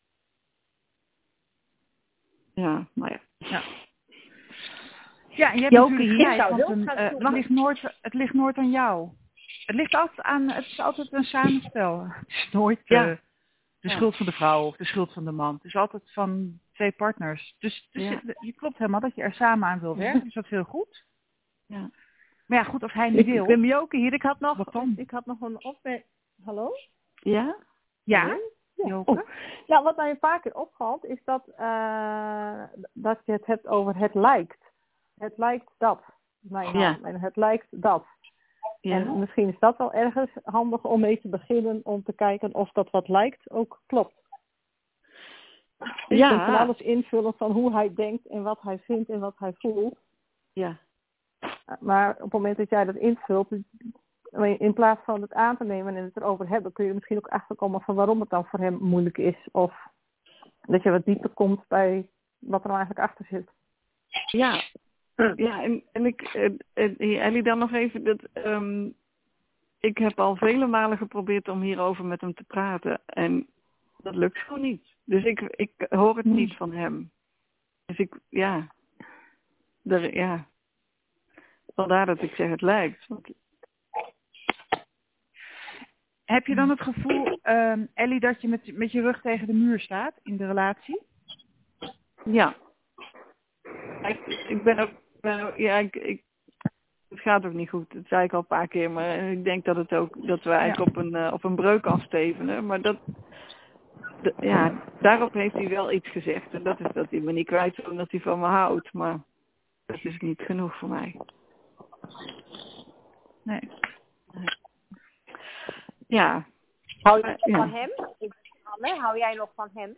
S5: Ja, maar ja.
S1: Ja, en je hebt natuurlijk gelijk, want het ligt nooit aan jou. Het ligt altijd het is altijd een samenspel. Het is nooit de schuld van de vrouw of de schuld van de man. Het is altijd van 2 partners. Dus je klopt helemaal dat je er samen aan wil werken. Dus dat is heel goed.
S7: Ja.
S1: Maar ja, goed, of hij niet wil.
S7: Ik ben Mioke hier. Ik had nog
S1: Wat dan?
S7: een opmerking. Hallo?
S5: Ja?
S1: Ja, Joke?
S2: Oh. Nou, wat mij een paar keer opvalt, is dat je het hebt over het lijkt. Het lijkt dat. Mijn naam. En het lijkt dat. Ja. En misschien is dat wel ergens handig om mee te beginnen, om te kijken of dat wat lijkt ook klopt. Dus je kunt van alles invullen van hoe hij denkt en wat hij vindt en wat hij voelt.
S5: Ja.
S2: Maar op het moment dat jij dat invult, in plaats van het aan te nemen en het erover hebben, kun je misschien ook achterkomen van waarom het dan voor hem moeilijk is. Of dat je wat dieper komt bij wat er nou eigenlijk achter zit.
S5: Ja, en ik, Ellie, dan nog even, ik heb al vele malen geprobeerd om hierover met hem te praten. En dat lukt gewoon niet. Dus ik hoor het niet van hem. Dus vandaar dat ik zeg het lijkt.
S1: Heb je dan het gevoel, Ellie, dat je met je rug tegen de muur staat in de relatie?
S5: Ja. Ik ben ook, het gaat ook niet goed. Dat zei ik al een paar keer, maar ik denk dat we eigenlijk op een breuk afstevenen. Maar daarop heeft hij wel iets gezegd. En dat is dat hij me niet kwijt wil, omdat hij van me houdt. Maar dat is niet genoeg voor mij.
S1: Nee.
S5: Ja.
S7: Hou je nog van hem? Anne, hou jij nog van hem?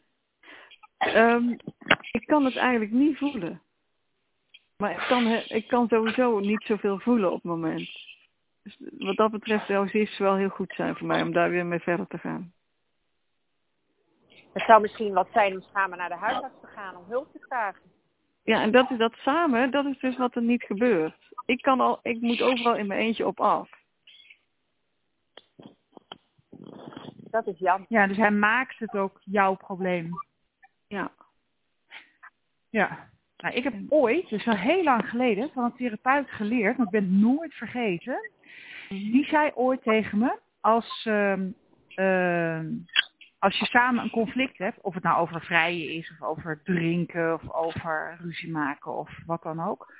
S5: Ik kan het eigenlijk niet voelen. Maar ik kan sowieso niet zoveel voelen op het moment. Dus wat dat betreft zou het wel heel goed zijn voor mij om daar weer mee verder te gaan.
S7: Het zou misschien wat zijn om samen naar de huisarts te gaan om hulp te vragen.
S5: Ja, en dat is dus wat er niet gebeurt. Ik moet overal in mijn eentje op af.
S7: Dat is jammer.
S1: Ja, dus hij maakt het ook jouw probleem.
S5: Ja.
S1: Ja. Nou, ik heb ooit, dus al heel lang geleden, van een therapeut geleerd, want ik ben het nooit vergeten. Die zei ooit tegen me, als je samen een conflict hebt, of het nou over vrijen is, of over drinken, of over ruzie maken, of wat dan ook.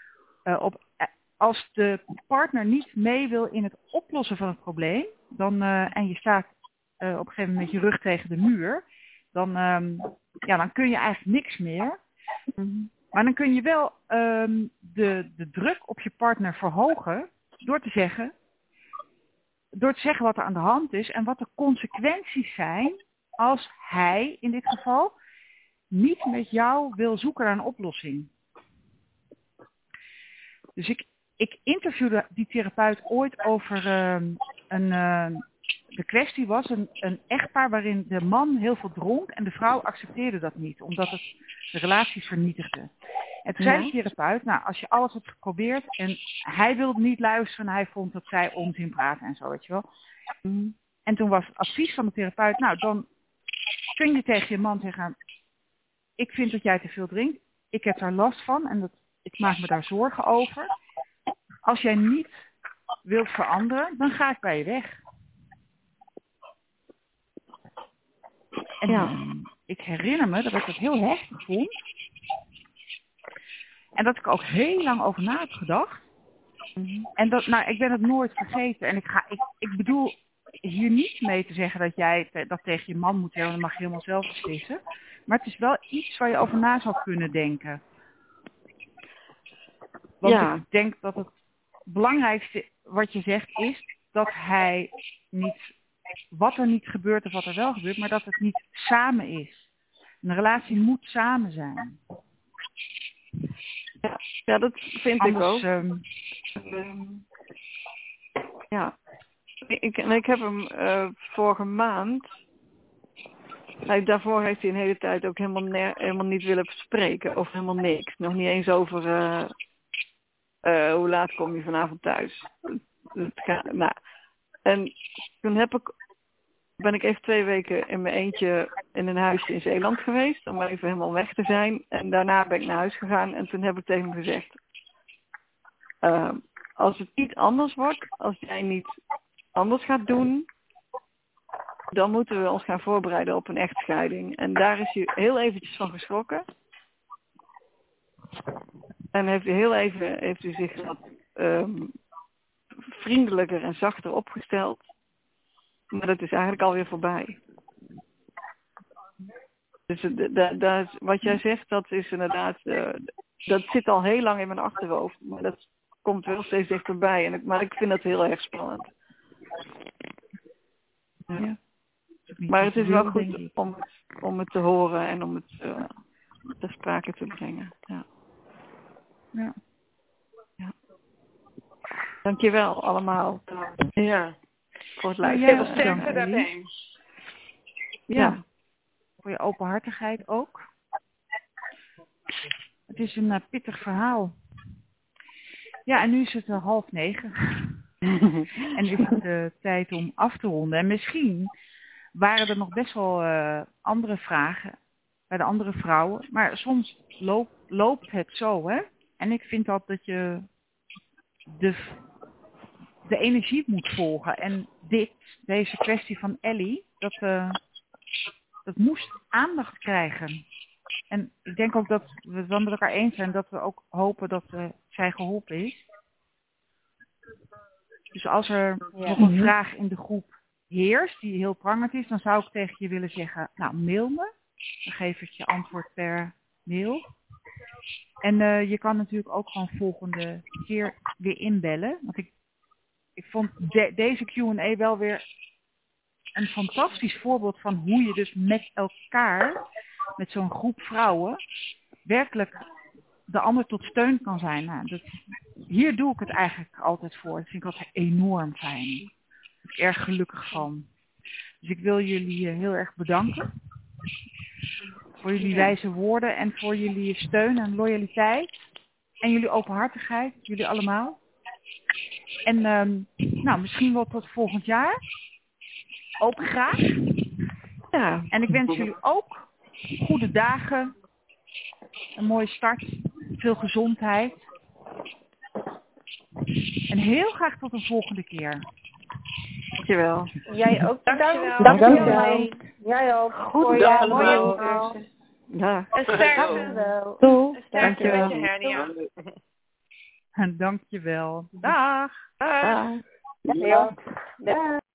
S1: Als de partner niet mee wil in het oplossen van het probleem, en je staat op een gegeven moment met je rug tegen de muur, dan kun je eigenlijk niks meer. Maar dan kun je wel de druk op je partner verhogen door te zeggen wat er aan de hand is en wat de consequenties zijn als hij, in dit geval, niet met jou wil zoeken naar een oplossing. Dus ik interviewde die therapeut ooit over de kwestie was een echtpaar waarin de man heel veel dronk en de vrouw accepteerde dat niet, omdat het de relaties vernietigde. En toen zei de therapeut, nou, als je alles hebt geprobeerd en hij wilde niet luisteren en hij vond dat zij onzin praten en zo, weet je wel. En toen was het advies van de therapeut, nou, dan kun je tegen je man zeggen, ik vind dat jij te veel drinkt, ik heb daar last van en ik maak me daar zorgen over. Als jij niet wilt veranderen, dan ga ik bij je weg. En ik herinner me dat ik het heel heftig vond. En dat ik ook heel lang over na heb gedacht. En ik ben het nooit vergeten. En ik bedoel hier niet mee te zeggen dat jij dat tegen je man moet hebben. Dat mag je helemaal zelf beslissen. Maar het is wel iets waar je over na zou kunnen denken. Want ik denk dat het belangrijkste wat je zegt is dat hij niet, wat er niet gebeurt of wat er wel gebeurt, maar dat het niet samen is. Een relatie moet samen zijn.
S5: Ja, dat vind ik ook. Ik heb hem vorige maand. Daarvoor heeft hij een hele tijd ook helemaal niet willen spreken. Of helemaal niks. Nog niet eens over hoe laat kom je vanavond thuis. En toen ben ik even 2 weken in mijn eentje in een huisje in Zeeland geweest. Om even helemaal weg te zijn. En daarna ben ik naar huis gegaan. En toen heb ik tegen hem gezegd. Als het niet anders wordt. Als jij niet anders gaat doen. Dan moeten we ons gaan voorbereiden op een echtscheiding. En daar is hij heel eventjes van geschrokken. En heeft hij zich wat vriendelijker en zachter opgesteld. Maar dat is eigenlijk alweer voorbij. Dus wat jij zegt, dat is inderdaad, dat zit al heel lang in mijn achterhoofd. Maar dat komt wel steeds dichterbij. Maar ik vind dat heel erg spannend. Ja. Maar het is wel goed om het te horen en om het ter sprake te brengen. Ja.
S1: Ja.
S5: Ja. Dankjewel allemaal.
S6: Ja.
S5: Voor het luisteren.
S4: Veel sterkte daarheen.
S5: Ja.
S1: Voor je openhartigheid ook. Het is een pittig verhaal. Ja, en nu is het 8:30. En is het tijd om af te ronden. En misschien waren er nog best wel andere vragen bij de andere vrouwen. Maar soms loopt het zo, hè. En ik vind dat je de energie moet volgen. En deze kwestie van Ellie, dat moest aandacht krijgen. En ik denk ook dat we het wel met elkaar eens zijn dat we ook hopen dat zij geholpen is. Dus als er nog een vraag in de groep heerst die heel prangend is, dan zou ik tegen je willen zeggen, nou, mail me. Dan geef ik je antwoord per mail. En je kan natuurlijk ook gewoon volgende keer weer inbellen. Want ik vond deze Q&A wel weer een fantastisch voorbeeld van hoe je dus met elkaar, met zo'n groep vrouwen, werkelijk de ander tot steun kan zijn. Nou, hier doe ik het eigenlijk altijd voor. Dat vind ik altijd enorm fijn. Daar ben ik erg gelukkig van. Dus ik wil jullie heel erg bedanken. Voor jullie wijze woorden en voor jullie steun en loyaliteit. En jullie openhartigheid. Jullie allemaal. En nou, misschien wel tot volgend jaar. Ook graag.
S5: Ja.
S1: En ik wens jullie ook goede dagen. Een mooie start. Veel gezondheid. En heel graag tot een volgende keer.
S5: Dankjewel.
S3: Jij ook bedankt.
S2: Dankjewel.
S3: Jij ook.
S2: Goed
S3: ja,
S2: gedaan.
S3: mooie
S5: Ja.
S4: En sterkte.
S2: Doei.
S4: Sterkte met je hernia.
S1: Dankjewel. Dag.
S5: Dag.
S3: Ja.